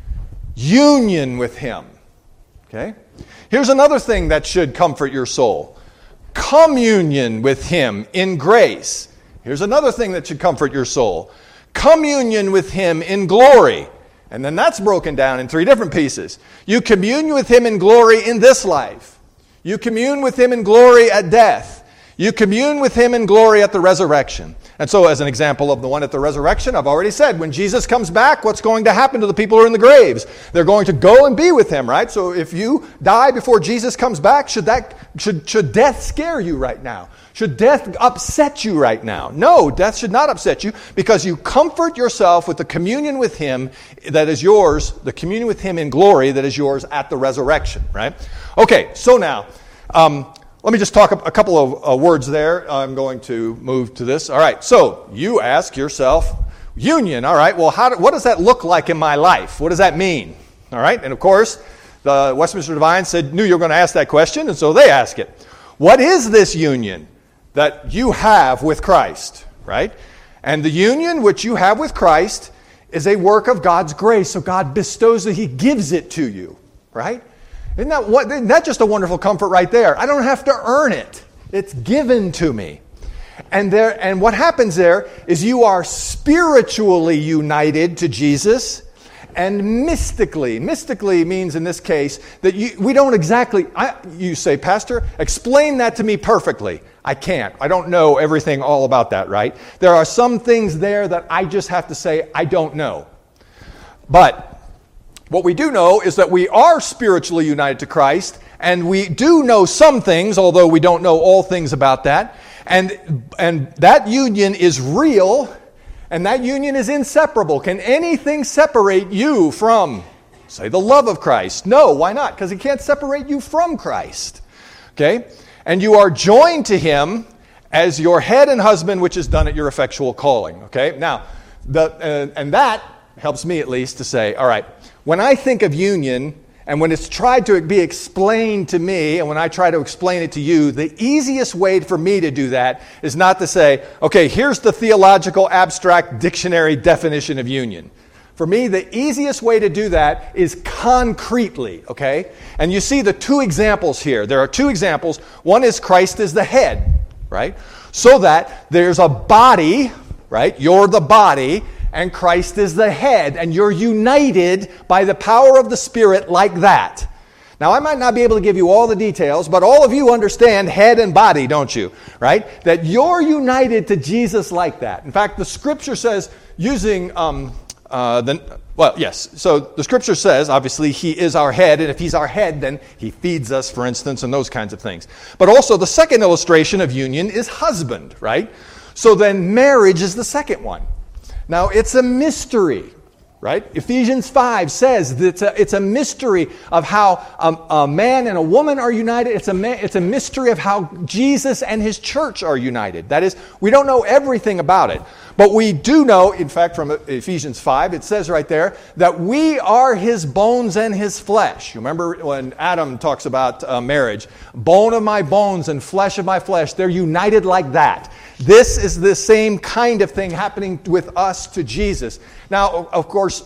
Union with Him. Okay? Here's another thing that should comfort your soul. Communion with Him in grace. Here's another thing that should comfort your soul. Communion with Him in glory. And then that's broken down in 3 different pieces. You commune with Him in glory in this life. You commune with Him in glory at death. You commune with Him in glory at the resurrection. And so, as an example of the one at the resurrection, I've already said, when Jesus comes back, what's going to happen to the people who are in the graves? They're going to go and be with Him, right? So if you die before Jesus comes back, should death scare you right now? Should death upset you right now? No, death should not upset you, because you comfort yourself with the communion with Him that is yours, the communion with Him in glory that is yours at the resurrection, right? Okay, so now, let me just talk a couple of words there. I'm going to move to this. All right, so you ask yourself, union, all right, well, what does that look like in my life? What does that mean? All right, and of course, the Westminster Divines knew you were going to ask that question, and so they ask it. What is this union that you have with Christ, right? And the union which you have with Christ is a work of God's grace. So God bestows it, He gives it to you, right? Isn't that just a wonderful comfort right there? I don't have to earn it. It's given to me. And what happens there is you are spiritually united to Jesus and mystically. Mystically means in this case that we don't exactly, you say, Pastor, explain that to me perfectly. I can't. I don't know everything all about that, right? There are some things there that I just have to say I don't know. But what we do know is that we are spiritually united to Christ, and we do know some things, although we don't know all things about that. And that union is real, and that union is inseparable. Can anything separate you from, say, the love of Christ? No, why not? Because it can't separate you from Christ. Okay? And you are joined to Him as your head and husband, which is done at your effectual calling. Okay? Now, and that helps me at least to say, all right, when I think of union, and when it's tried to be explained to me, and when I try to explain it to you, the easiest way for me to do that is not to say, okay, here's the theological abstract dictionary definition of union. For me, the easiest way to do that is concretely, okay? And you see the two examples here. There are two examples. One is Christ is the head, right? So that there's a body, right? You're the body, and Christ is the head, and you're united by the power of the Spirit like that. Now, I might not be able to give you all the details, but all of you understand head and body, don't you? Right? That you're united to Jesus like that. In fact, the Scripture says, using so the Scripture says, obviously, He is our head, and if He's our head, then He feeds us, for instance, and those kinds of things. But also, the second illustration of union is husband, right? So then marriage is the second one. Now, it's a mystery, right? Ephesians 5 says that it's a mystery of how a man and a woman are united. It's a mystery of how Jesus and His church are united. That is, we don't know everything about it. But we do know, in fact, from Ephesians 5, it says right there, that we are His bones and His flesh. You remember when Adam talks about marriage, bone of my bones and flesh of my flesh, they're united like that. This is the same kind of thing happening with us to Jesus. Now, of course,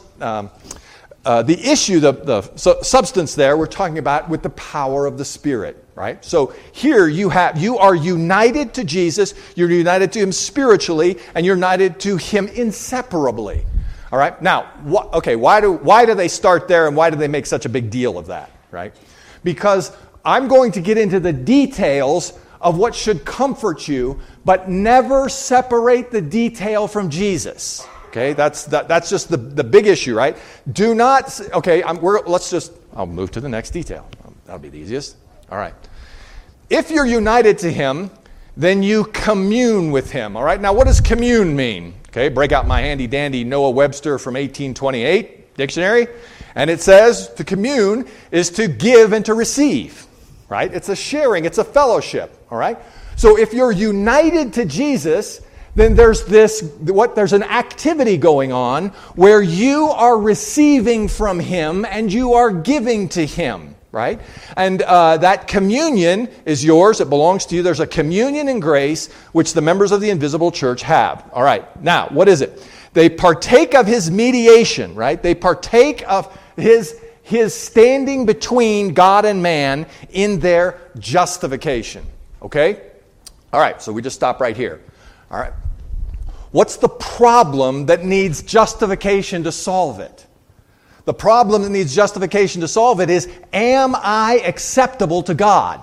the issue, the substance there, we're talking about with the power of the Spirit, right? So here you are united to Jesus, you're united to Him spiritually, and you're united to Him inseparably. All right? Now, why do they start there, and why do they make such a big deal of that, right? Because I'm going to get into the details of what should comfort you, but never separate the detail from Jesus. Okay, that's just the big issue, right? Do not. Okay, I'll move to the next detail. That'll be the easiest. All right. If you're united to Him, then you commune with Him. All right. Now, what does commune mean? Okay, break out my handy dandy Noah Webster from 1828 dictionary, and it says to commune is to give and to receive. Right? It's a sharing. It's a fellowship. All right. So if you're united to Jesus, then there's an activity going on where you are receiving from Him and you are giving to Him, right? And that communion is yours. It belongs to you. There's a communion in grace which the members of the invisible church have. All right. Now, what is it? They partake of His mediation, right? They partake of His standing between God and man in their justification. Okay? All right, so we just stop right here. All right. What's the problem that needs justification to solve it? The problem that needs justification to solve it is, am I acceptable to God?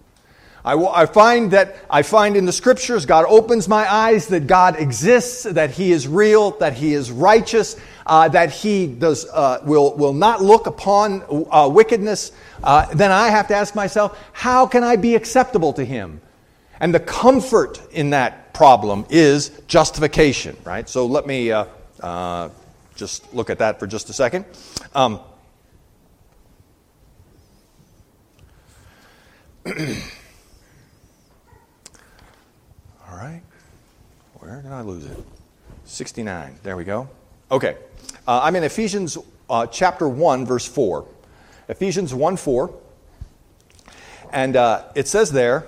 I find in the Scriptures, God opens my eyes that God exists, that He is real, that He is righteous, that He will not look upon wickedness. Then I have to ask myself, how can I be acceptable to Him? And the comfort in that problem is justification, right? So let me just look at that for just a second. I lose it? 69. There we go. Okay. I'm in Ephesians chapter 1, verse 4. Ephesians 1:4. And it says there,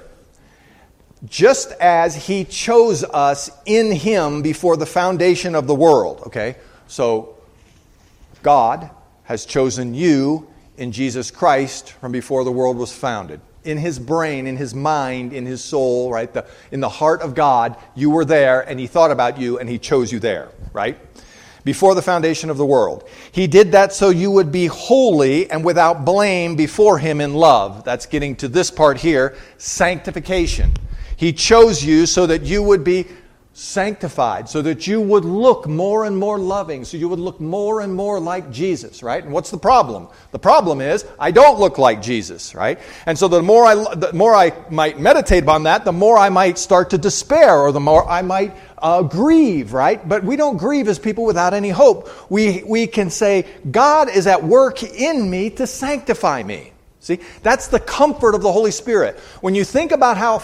just as he chose us in him before the foundation of the world. Okay? So, God has chosen you in Jesus Christ from before the world was founded. In his brain, in his mind, in his soul, right? In the heart of God, you were there, and he thought about you, and he chose you there, right? Before the foundation of the world. He did that so you would be holy and without blame before him in love. That's getting to this part here, sanctification. He chose you so that you would be sanctified, so that you would look more and more loving, so you would look more and more like Jesus, right? And what's the problem? The problem is I don't look like Jesus, right? And so the more I might meditate on that, the more I might start to despair, or the more I might grieve, right? But we don't grieve as people without any hope. We can say, God is at work in me to sanctify me. See, that's the comfort of the Holy Spirit. When you think about how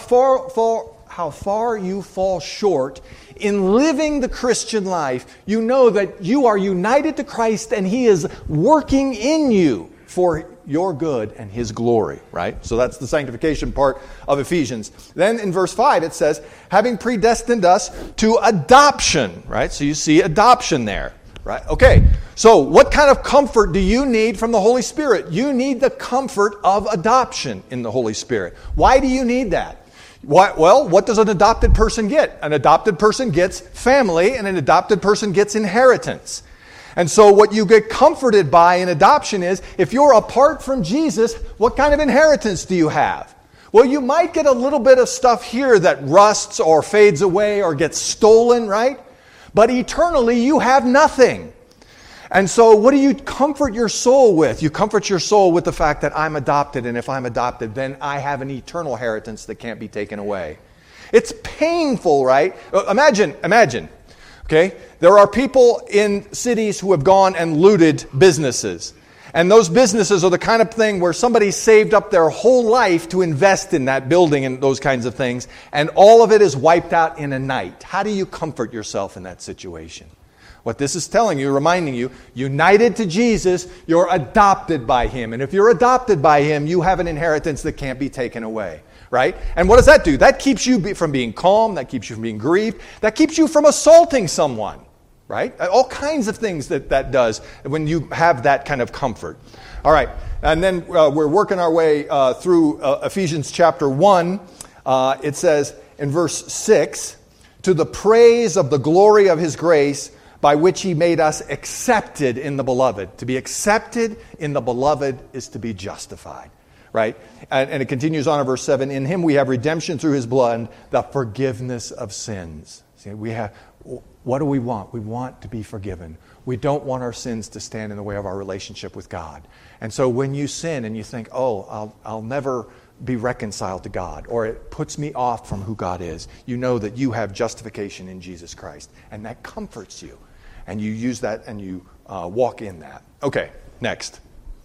far you fall short in living the Christian life, you know that you are united to Christ and he is working in you for your good and his glory, right? So that's the sanctification part of Ephesians. Then in verse 5 it says, having predestined us to adoption, right? So you see adoption there, right? Okay, so what kind of comfort do you need from the Holy Spirit? You need the comfort of adoption in the Holy Spirit. Why do you need that? Well, what does an adopted person get? An adopted person gets family, and an adopted person gets inheritance. And so what you get comforted by in adoption is, if you're apart from Jesus, what kind of inheritance do you have? Well, you might get a little bit of stuff here that rusts or fades away or gets stolen, right? But eternally, you have nothing. And so what do you comfort your soul with? You comfort your soul with the fact that I'm adopted, and if I'm adopted, then I have an eternal inheritance that can't be taken away. It's painful, right? Imagine, okay? There are people in cities who have gone and looted businesses. And those businesses are the kind of thing where somebody saved up their whole life to invest in that building and those kinds of things, and all of it is wiped out in a night. How do you comfort yourself in that situation? What this is telling you, reminding you, united to Jesus, you're adopted by him. And if you're adopted by him, you have an inheritance that can't be taken away, right? And what does that do? That keeps you from being calm. That keeps you from being grieved. That keeps you from assaulting someone, right? All kinds of things that does when you have that kind of comfort. All right, and then we're working our way through Ephesians chapter 1. It says in verse 6, to the praise of the glory of his grace, by which he made us accepted in the beloved. To be accepted in the beloved is to be justified, right? And it continues on in verse 7, in him we have redemption through his blood, the forgiveness of sins. See, what do we want? We want to be forgiven. We don't want our sins to stand in the way of our relationship with God. And so when you sin and you think, oh, I'll never be reconciled to God, or it puts me off from who God is, you know that you have justification in Jesus Christ. And that comforts you. And you use that and you walk in that. Okay, next.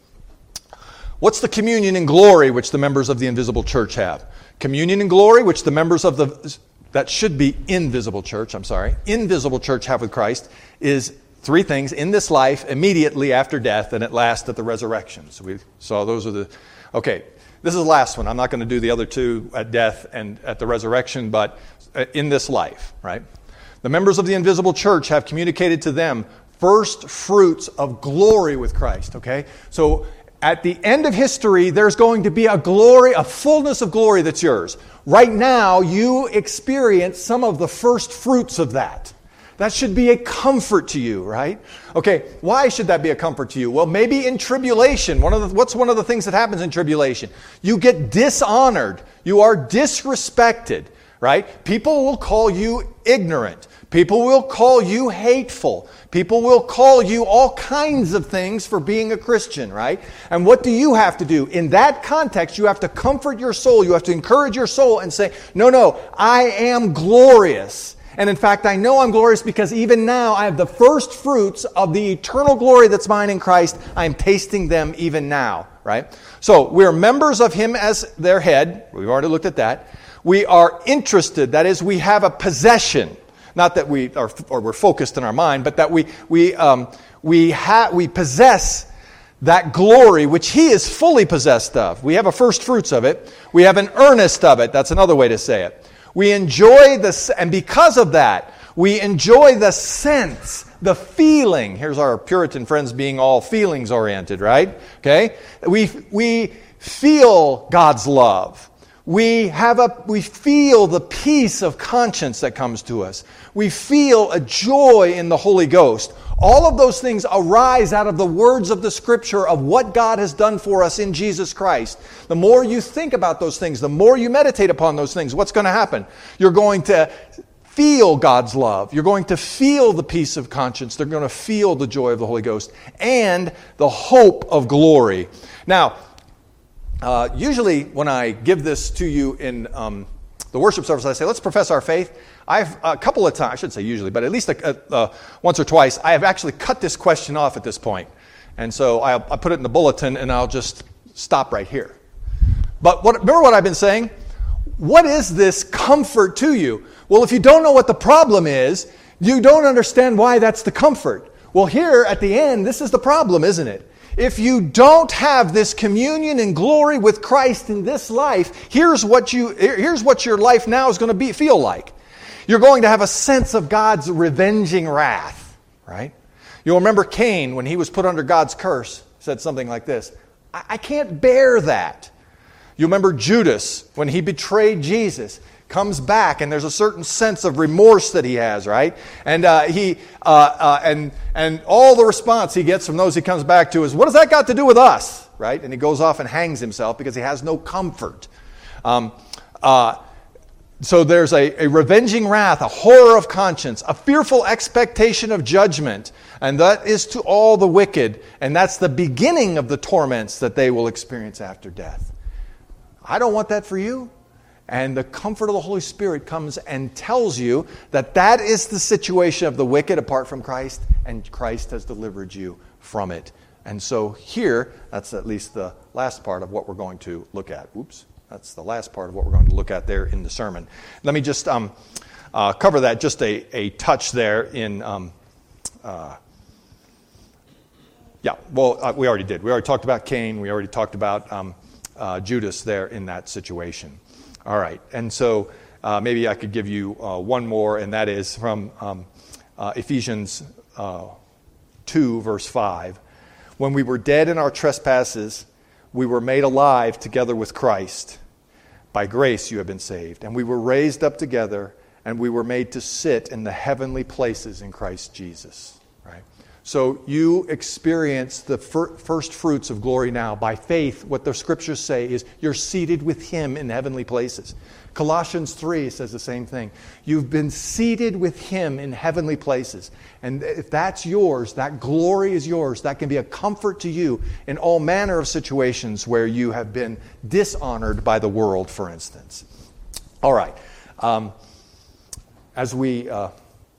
What's the communion and glory which the members of the invisible church have? Communion and glory which the members of that should be invisible church have with Christ is three things: in this life, immediately after death, and at last at the resurrection. So we saw those are the... Okay, this is the last one. I'm not going to do the other two at death and at the resurrection, but in this life, right? The members of the invisible church have communicated to them first fruits of glory with Christ, okay? So at the end of history, there's going to be a glory, a fullness of glory that's yours. Right now, you experience some of the first fruits of that. That should be a comfort to you, right? Okay, why should that be a comfort to you? Well, maybe in tribulation. What's one of the things that happens in tribulation? You get dishonored. You are disrespected, right? People will call you ignorant. People will call you hateful. People will call you all kinds of things for being a Christian, right? And what do you have to do? In that context, you have to comfort your soul. You have to encourage your soul and say, no, I am glorious. And in fact, I know I'm glorious because even now I have the first fruits of the eternal glory that's mine in Christ. I'm tasting them even now, right? So we're members of him as their head. We've already looked at that. We are interested. That is, we have a possession. Not that we're focused in our mind, but that we possess that glory which He is fully possessed of. We have a first fruits of it. We have an earnest of it. That's another way to say it. We enjoy this, and because of that, we enjoy the sense, the feeling. Here's our Puritan friends being all feelings oriented, right? Okay? We feel God's love. We feel the peace of conscience that comes to us. We feel a joy in the Holy Ghost. All of those things arise out of the words of the Scripture of what God has done for us in Jesus Christ. The more you think about those things, the more you meditate upon those things, what's going to happen? You're going to feel God's love. You're going to feel the peace of conscience. They're going to feel the joy of the Holy Ghost and the hope of glory. Now, usually when I give this to you in the worship service, I say, let's profess our faith. I've a couple of times, I shouldn't say usually, but at least once or twice, I have actually cut this question off at this point. And so I put it in the bulletin and I'll just stop right here. But remember what I've been saying? What is this comfort to you? Well, if you don't know what the problem is, you don't understand why that's the comfort. Well, here at the end, this is the problem, isn't it? If you don't have this communion and glory with Christ in this life, here's what your life now is going to feel like. You're going to have a sense of God's revenging wrath, right? You'll remember Cain, when he was put under God's curse, said something like this, I can't bear that. You remember Judas, when he betrayed Jesus, comes back, and there's a certain sense of remorse that he has, right? And and all the response he gets from those he comes back to is, what does that got to do with us, right? And he goes off and hangs himself because he has no comfort. So there's a revenging wrath, a horror of conscience, a fearful expectation of judgment, and that is to all the wicked, and that's the beginning of the torments that they will experience after death. I don't want that for you. And the comfort of the Holy Spirit comes and tells you that that is the situation of the wicked apart from Christ, and Christ has delivered you from it. And so here, that's at least the last part of what we're going to look at. That's the last part of what we're going to look at there in the sermon. Let me just cover that just a touch there in... we already did. We already talked about Cain. We already talked about Judas there in that situation. All right, and so maybe I could give you one more, and that is from Ephesians 2, verse 5. When we were dead in our trespasses, we were made alive together with Christ. By grace you have been saved. And we were raised up together, and we were made to sit in the heavenly places in Christ Jesus. Right? So you experience the first fruits of glory now. By faith, what the Scriptures say is you're seated with Him in heavenly places. Colossians 3 says the same thing. You've been seated with Him in heavenly places. And if that's yours, that glory is yours, that can be a comfort to you in all manner of situations where you have been dishonored by the world, for instance. All right. As we... thought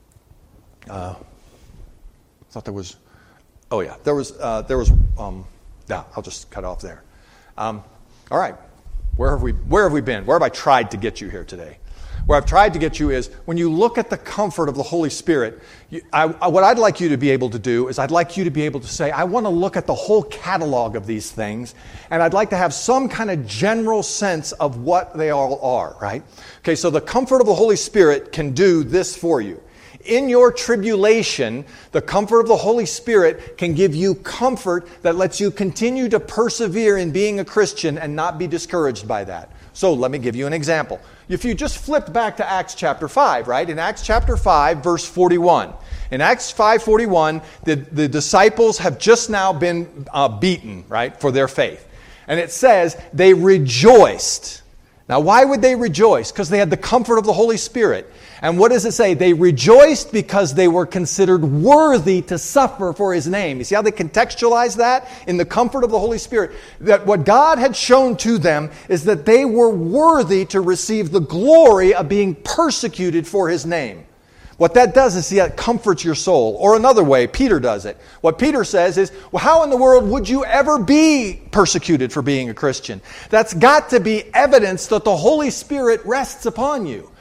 there was... Oh, yeah. There was... I'll just cut off there. All right. Where have we been? Where have I tried to get you here today? Where I've tried to get you is, when you look at the comfort of the Holy Spirit, what I'd like you to be able to do is I'd like you to be able to say, I want to look at the whole catalog of these things, and I'd like to have some kind of general sense of what they all are, right? Okay, so the comfort of the Holy Spirit can do this for you. In your tribulation, the comfort of the Holy Spirit can give you comfort that lets you continue to persevere in being a Christian and not be discouraged by that. So let me give you an example. If you just flipped back to Acts chapter 5, right? In Acts chapter 5, verse 41. In Acts 5:41, the disciples have just now been beaten, right, for their faith. And it says they rejoiced. Now, why would they rejoice? Because they had the comfort of the Holy Spirit. And what does it say? They rejoiced because they were considered worthy to suffer for His name. You see how they contextualize that? In the comfort of the Holy Spirit. That what God had shown to them is that they were worthy to receive the glory of being persecuted for His name. What that does is, see, that comforts your soul. Or another way, Peter does it. What Peter says is, well, how in the world would you ever be persecuted for being a Christian? That's got to be evidence that the Holy Spirit rests upon you.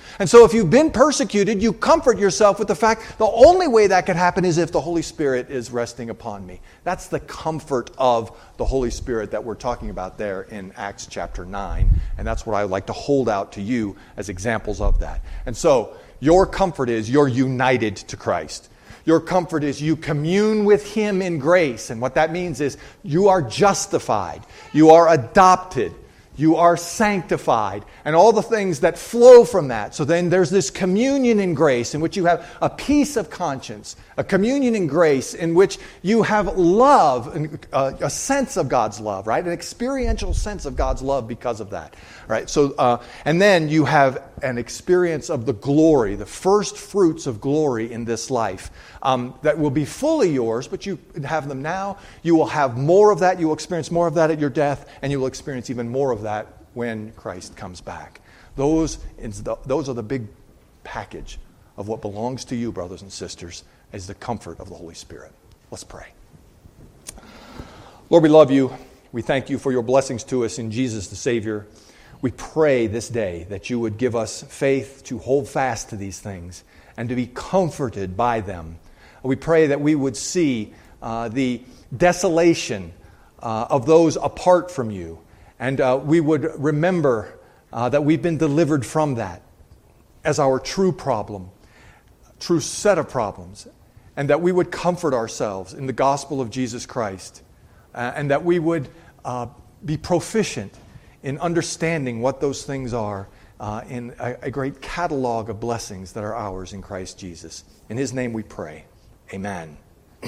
And so if you've been persecuted, you comfort yourself with the fact the only way that could happen is if the Holy Spirit is resting upon me. That's the comfort of the Holy Spirit that we're talking about there in Acts chapter 9. And that's what I would like to hold out to you as examples of that. And so your comfort is you're united to Christ. Your comfort is you commune with Him in grace. And what that means is you are justified. You are adopted. You are sanctified, and all the things that flow from that. So then there's this communion in grace in which you have a peace of conscience, a communion in grace in which you have love, a sense of God's love, right? An experiential sense of God's love because of that, right? So, and then you have an experience of the glory, the first fruits of glory in this life that will be fully yours, but you have them now. You will have more of that. You will experience more of that at your death, and you will experience even more of that when Christ comes back. Those are the big package of what belongs to you, brothers and sisters, as the comfort of the Holy Spirit. Let's pray. Lord, we love you. We thank you for your blessings to us in Jesus the Savior. We pray this day that you would give us faith to hold fast to these things and to be comforted by them. We pray that we would see the desolation of those apart from you, and we would remember that we've been delivered from that as our true problem, true set of problems, and that we would comfort ourselves in the gospel of Jesus Christ, and that we would be proficient in understanding what those things are in a great catalog of blessings that are ours in Christ Jesus. In His name we pray. Amen.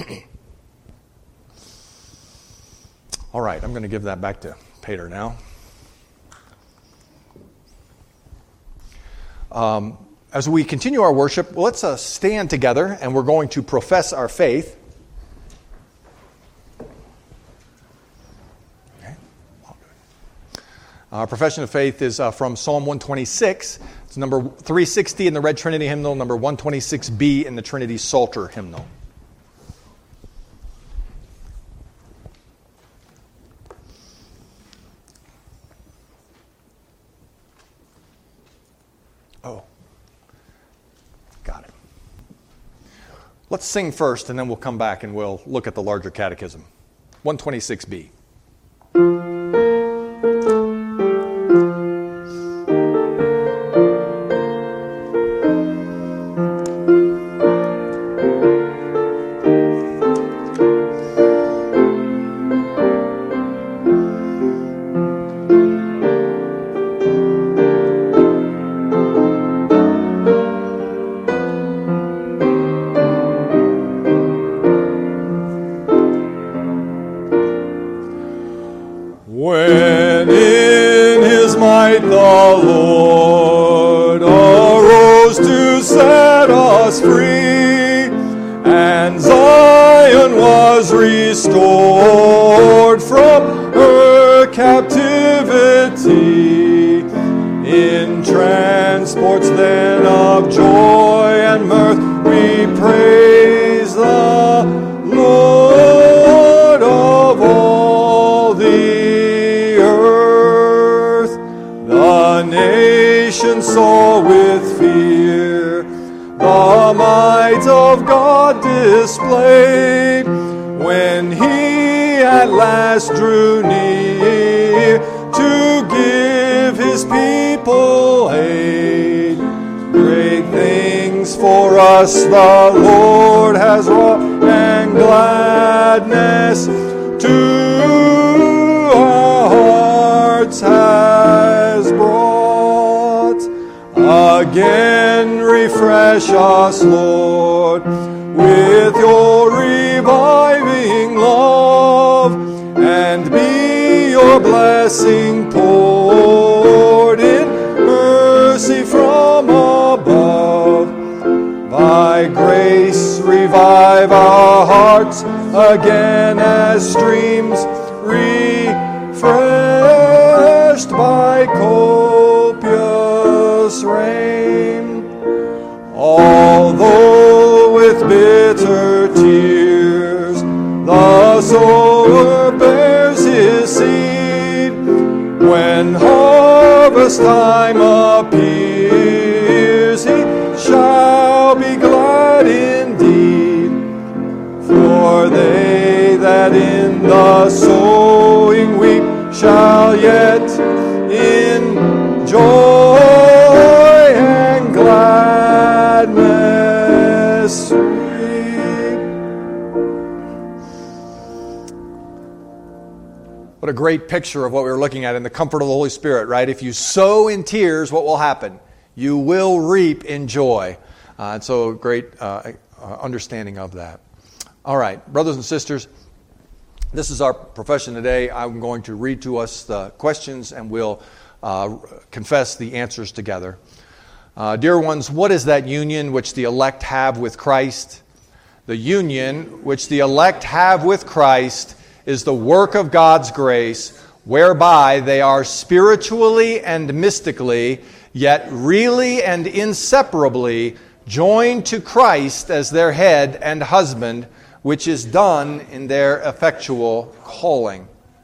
All right, I'm going to give that back to Peter now. As we continue our worship, let's stand together, and we're going to profess our faith. Okay. Our profession of faith is from Psalm 126. It's number 360 in the Red Trinity hymnal, number 126B in the Trinity Psalter hymnal. Oh, got it. Let's sing first, and then we'll come back and we'll look at the larger catechism. 126B. When in His might the Lord arose to set us free, and Zion was restored from her captivity, in transports then of joy and mirth we praise the Lord of all the earth. The nation saw with fear the might of God displayed, when He at last drew near to give His people aid. Great things for us the Lord has wrought, and gladness to our hearts has brought. Again refresh us, Lord, with your reviving love, and be your blessing poured in mercy from above. By grace revive our hearts again as streams refreshed by copious rain. Although with bitter tears the sower bears his seed, when harvest time appears, that in the sowing weep shall yet in joy and gladness reap. What a great picture of what we were looking at in the comfort of the Holy Spirit, right? If you sow in tears, what will happen? You will reap in joy. And so great understanding of that. All right, brothers and sisters, this is our profession today. I'm going to read to us the questions and we'll confess the answers together. Dear ones, what is that union which the elect have with Christ? The union which the elect have with Christ is the work of God's grace, whereby they are spiritually and mystically, yet really and inseparably joined to Christ as their head and husband, which is done in their effectual calling.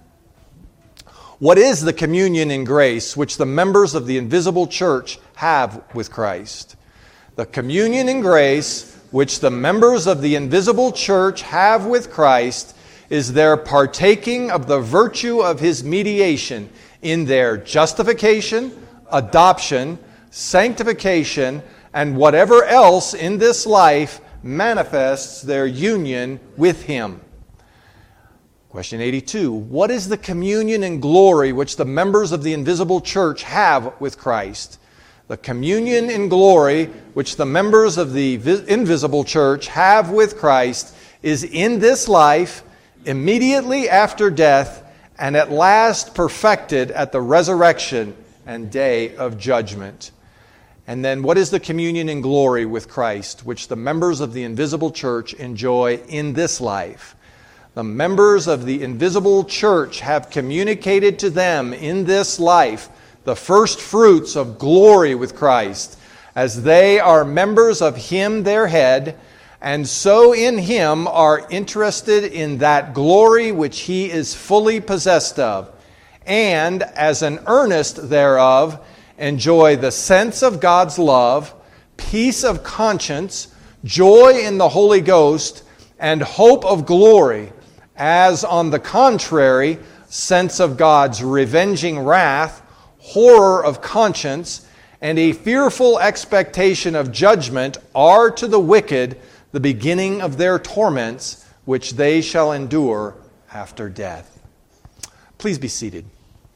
What is the communion in grace which the members of the invisible church have with Christ? The communion in grace which the members of the invisible church have with Christ is their partaking of the virtue of His mediation in their justification, adoption, sanctification, and whatever else in this life manifests their union with Him. Question 82. What is the communion and glory which the members of the invisible church have with Christ? The communion and glory which the members of the invisible church have with Christ is in this life, immediately after death, and at last perfected at the resurrection and day of judgment. And then what is the communion and glory with Christ, which the members of the invisible church enjoy in this life? The members of the invisible church have communicated to them in this life the first fruits of glory with Christ, as they are members of Him their head, and so in Him are interested in that glory which He is fully possessed of, and as an earnest thereof enjoy the sense of God's love, peace of conscience, joy in the Holy Ghost, and hope of glory, as on the contrary, sense of God's revenging wrath, horror of conscience, and a fearful expectation of judgment are to the wicked the beginning of their torments, which they shall endure after death. Please be seated.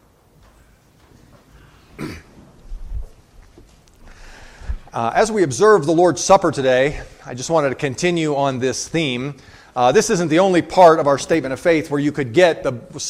As we observe the Lord's Supper today, I just wanted to continue on this theme. This isn't the only part of our statement of faith where you could get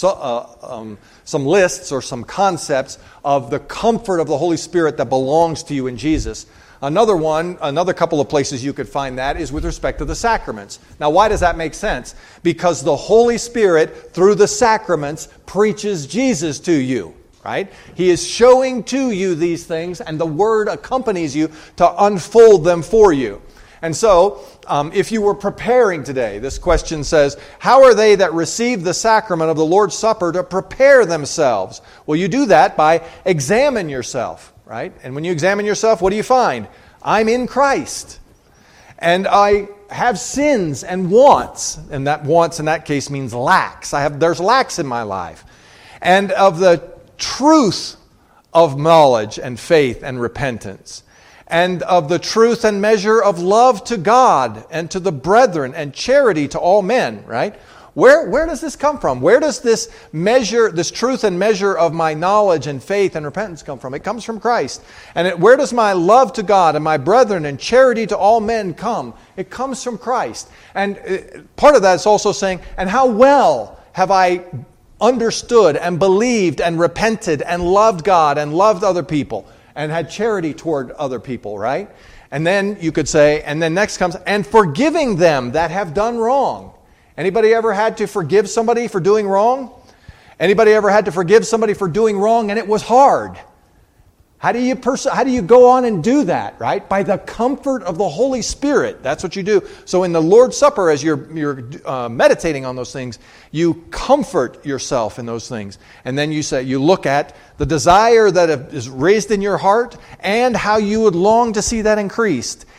some lists or some concepts of the comfort of the Holy Spirit that belongs to you in Jesus. Another couple of places you could find that is with respect to the sacraments. Now, why does that make sense? Because the Holy Spirit, through the sacraments, preaches Jesus to you, right? He is showing to you these things, and the Word accompanies you to unfold them for you. And so, if you were preparing today, this question says, how are they that receive the sacrament of the Lord's Supper to prepare themselves? Well, you do that by examine yourself, right? And when you examine yourself, what do you find? I'm in Christ. And I have sins and wants. And that wants in that case means lacks. There's lacks in my life. And of the truth of knowledge and faith and repentance. And of the truth and measure of love to God and to the brethren and charity to all men, right? Where does this come from? Where does this truth and measure of my knowledge and faith and repentance come from? It comes from Christ. And where does my love to God and my brethren and charity to all men come? It comes from Christ. And part of that is also saying, and how well have I understood and believed and repented and loved God and loved other people and had charity toward other people, right? And then you could say, and then next comes, and forgiving them that have done wrong. Anybody ever had to forgive somebody for doing wrong? Anybody ever had to forgive somebody for doing wrong and it was hard? How do you go on and do that, right? By the comfort of the Holy Spirit. That's what you do. So in the Lord's Supper, as you're meditating on those things, you comfort yourself in those things. And then you look at the desire that is raised in your heart and how you would long to see that increased.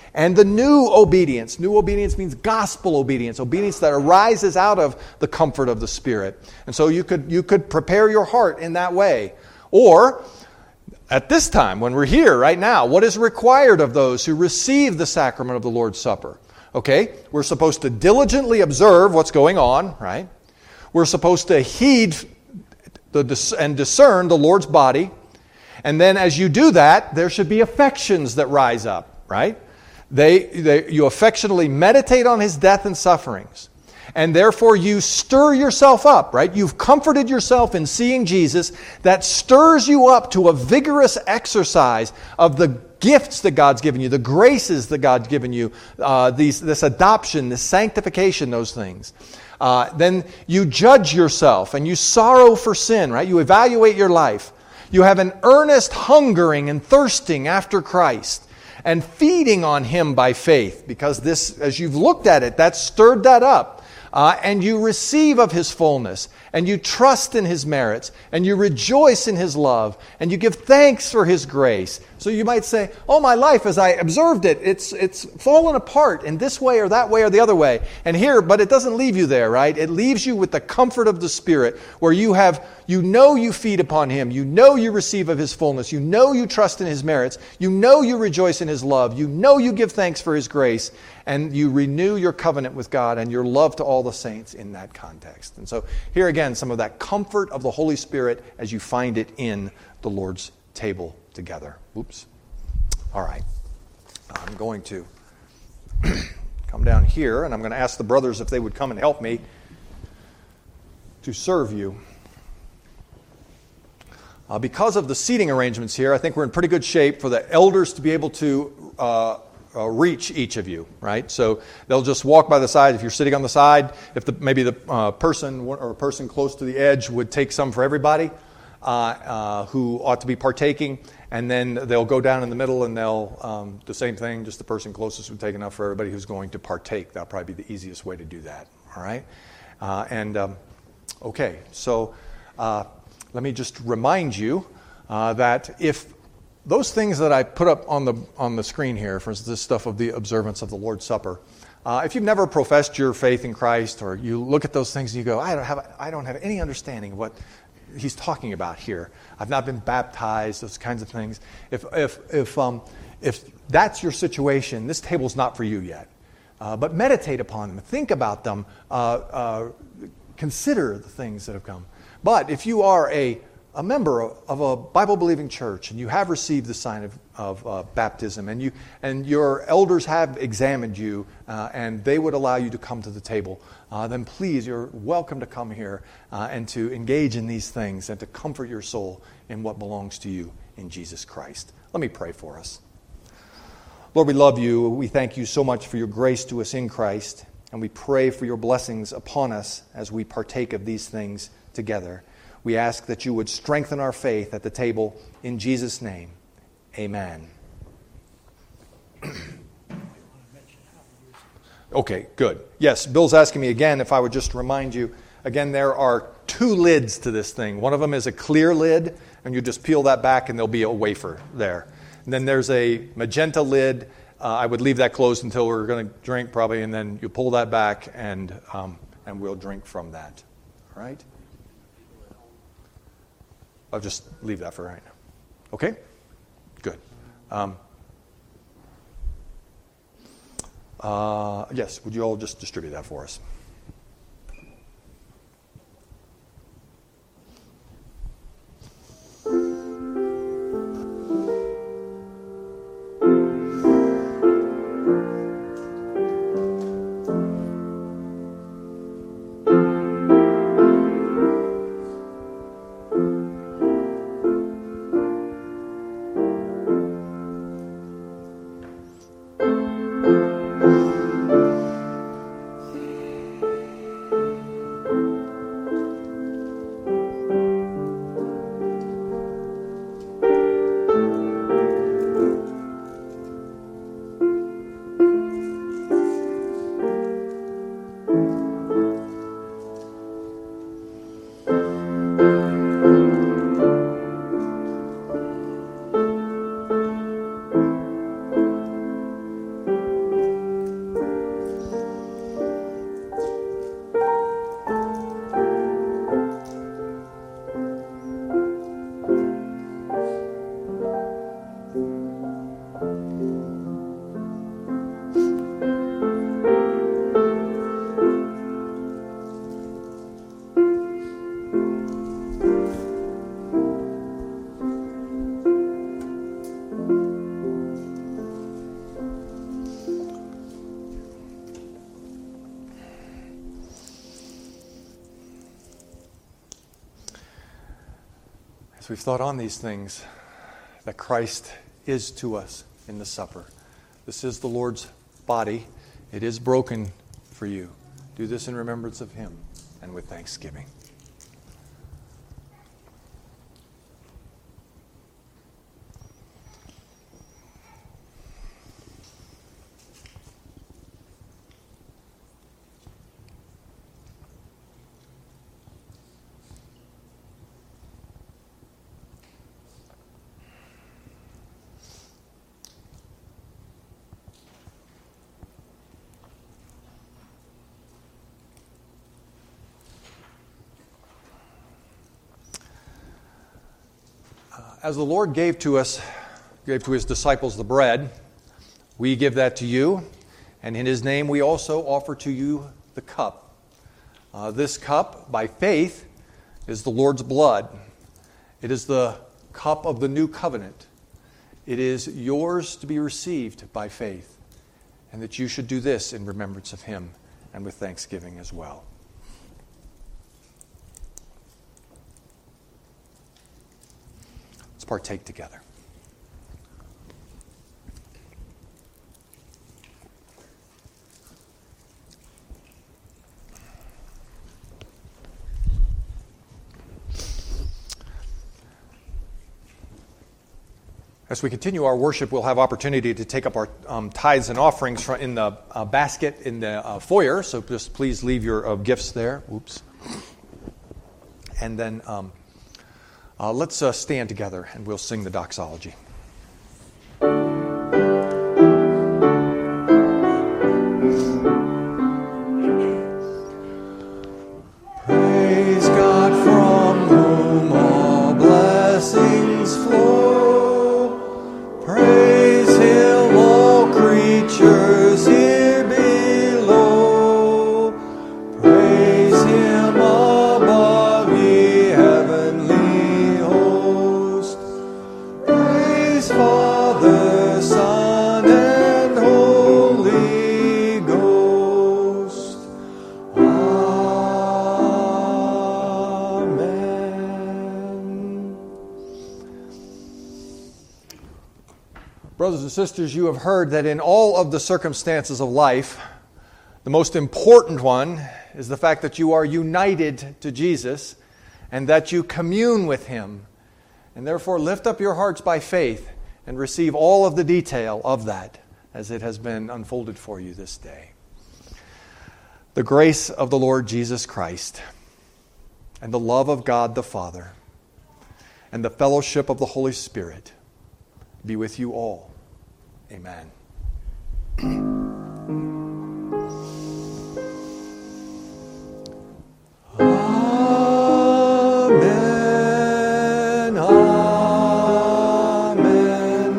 and the new obedience. New obedience means gospel obedience, obedience that arises out of the comfort of the Spirit. And so you could prepare your heart in that way. Or, at this time, when we're here right now, what is required of those who receive the sacrament of the Lord's Supper? Okay, we're supposed to diligently observe what's going on, right? We're supposed to heed and discern the Lord's body. And then as you do that, there should be affections that rise up, right? You affectionately meditate on His death and sufferings. And therefore you stir yourself up, right? You've comforted yourself in seeing Jesus. That stirs you up to a vigorous exercise of the gifts that God's given you, the graces that God's given you, this adoption, this sanctification, those things. Then you judge yourself and you sorrow for sin, right? You evaluate your life. You have an earnest hungering and thirsting after Christ and feeding on Him by faith, because this, as you've looked at it, that stirred that up. And you receive of His fullness, and you trust in His merits, and you rejoice in His love, and you give thanks for His grace. So you might say, oh, my life as I observed it, it's fallen apart in this way or that way or the other way. And here, but it doesn't leave you there, right? It leaves you with the comfort of the Spirit, where you know you feed upon Him, you know you receive of His fullness, you know you trust in His merits, you know you rejoice in His love, you know you give thanks for His grace, and you renew your covenant with God and your love to all the saints in that context. And so here again, some of that comfort of the Holy Spirit as you find it in the Lord's table together. Oops. All right. I'm going to come down here, and I'm going to ask the brothers if they would come and help me to serve you. Because of the seating arrangements here, I think we're in pretty good shape for the elders to be able to reach each of you, right? So they'll just walk by the side. If you're sitting on the side, if maybe the person close to the edge would take some for everybody who ought to be partaking, and then they'll go down in the middle and they'll the same thing. Just the person closest would take enough for everybody who's going to partake. That'll probably be the easiest way to do that. All right, okay. So let me just remind you that if those things that I put up on the screen here, for instance, this stuff of the observance of the Lord's Supper, if you've never professed your faith in Christ, or you look at those things and you go, I don't have any understanding of what He's talking about here. I've not been baptized, those kinds of things. If that's your situation, this table's not for you yet. But meditate upon them, think about them, consider the things that have come. But if you are a member of a Bible-believing church, and you have received the sign of baptism, and your elders have examined you, and they would allow you to come to the table, then please, you're welcome to come here and to engage in these things and to comfort your soul in what belongs to you in Jesus Christ. Let me pray for us. Lord, we love you. We thank you so much for your grace to us in Christ, and we pray for your blessings upon us as we partake of these things together. We ask that you would strengthen our faith at the table in Jesus' name. Amen. Okay, good. Yes, Bill's asking me again if I would just remind you, again, there are two lids to this thing. One of them is a clear lid, and you just peel that back and there'll be a wafer there. And then there's a magenta lid. I would leave that closed until we're going to drink probably, and then you pull that back and we'll drink from that. All right? I'll just leave that for right now. Okay? Good. Yes, would you all just distribute that for us? As we've thought on these things, that Christ is to us in the supper. This is the Lord's body. It is broken for you. Do this in remembrance of him and with thanksgiving. As the Lord gave to his disciples the bread, we give that to you, and in his name we also offer to you the cup. This cup, by faith, is the Lord's blood. It is the cup of the new covenant. It is yours to be received by faith, and that you should do this in remembrance of him and with thanksgiving as well. Partake together. As we continue our worship, we'll have opportunity to take up our tithes and offerings in the basket in the foyer, so just please leave your gifts there. Oops. And then let's stand together and we'll sing the doxology. Praise God from whom all blessings flow. Praise him, all creatures here below. Praise him above, ye heavenly host. Praise Father, Son, and Holy Ghost. Amen. Brothers and sisters, you have heard that in all of the circumstances of life, the most important one is the fact that you are united to Jesus and that you commune with him. And therefore lift up your hearts by faith and receive all of the detail of that as it has been unfolded for you this day. The grace of the Lord Jesus Christ and the love of God the Father and the fellowship of the Holy Spirit be with you all. Amen. Amen. Amen.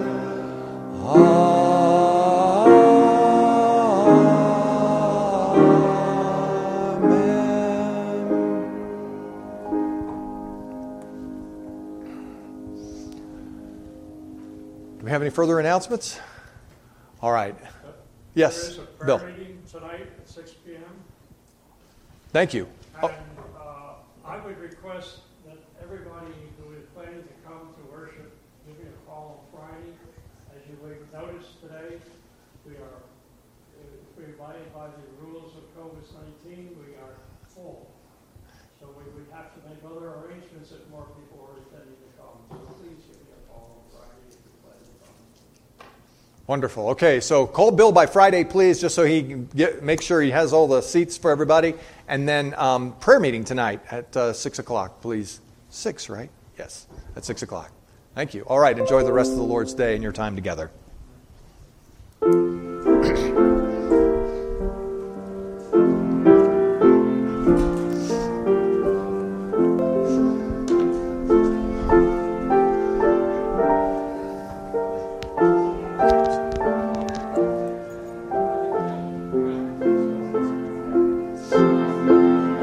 Do we have any further announcements? All right. Yes, There is a Bill. prayer meeting tonight at 6 p.m. Thank you. And I would request that everybody who is planning to come to worship, give me a call on Friday. As you will notice today, we are abiding by the rules of COVID-19. We are full. So we would have to make other arrangements if more people are intending to come. So please give me a call on Friday if you plan to come. Wonderful. Okay, so call Bill by Friday, please, just so he can make sure he has all the seats for everybody. And then prayer meeting tonight at 6 o'clock, please. 6, right? Yes, at 6 o'clock. Thank you. All right, enjoy the rest of the Lord's day and your time together.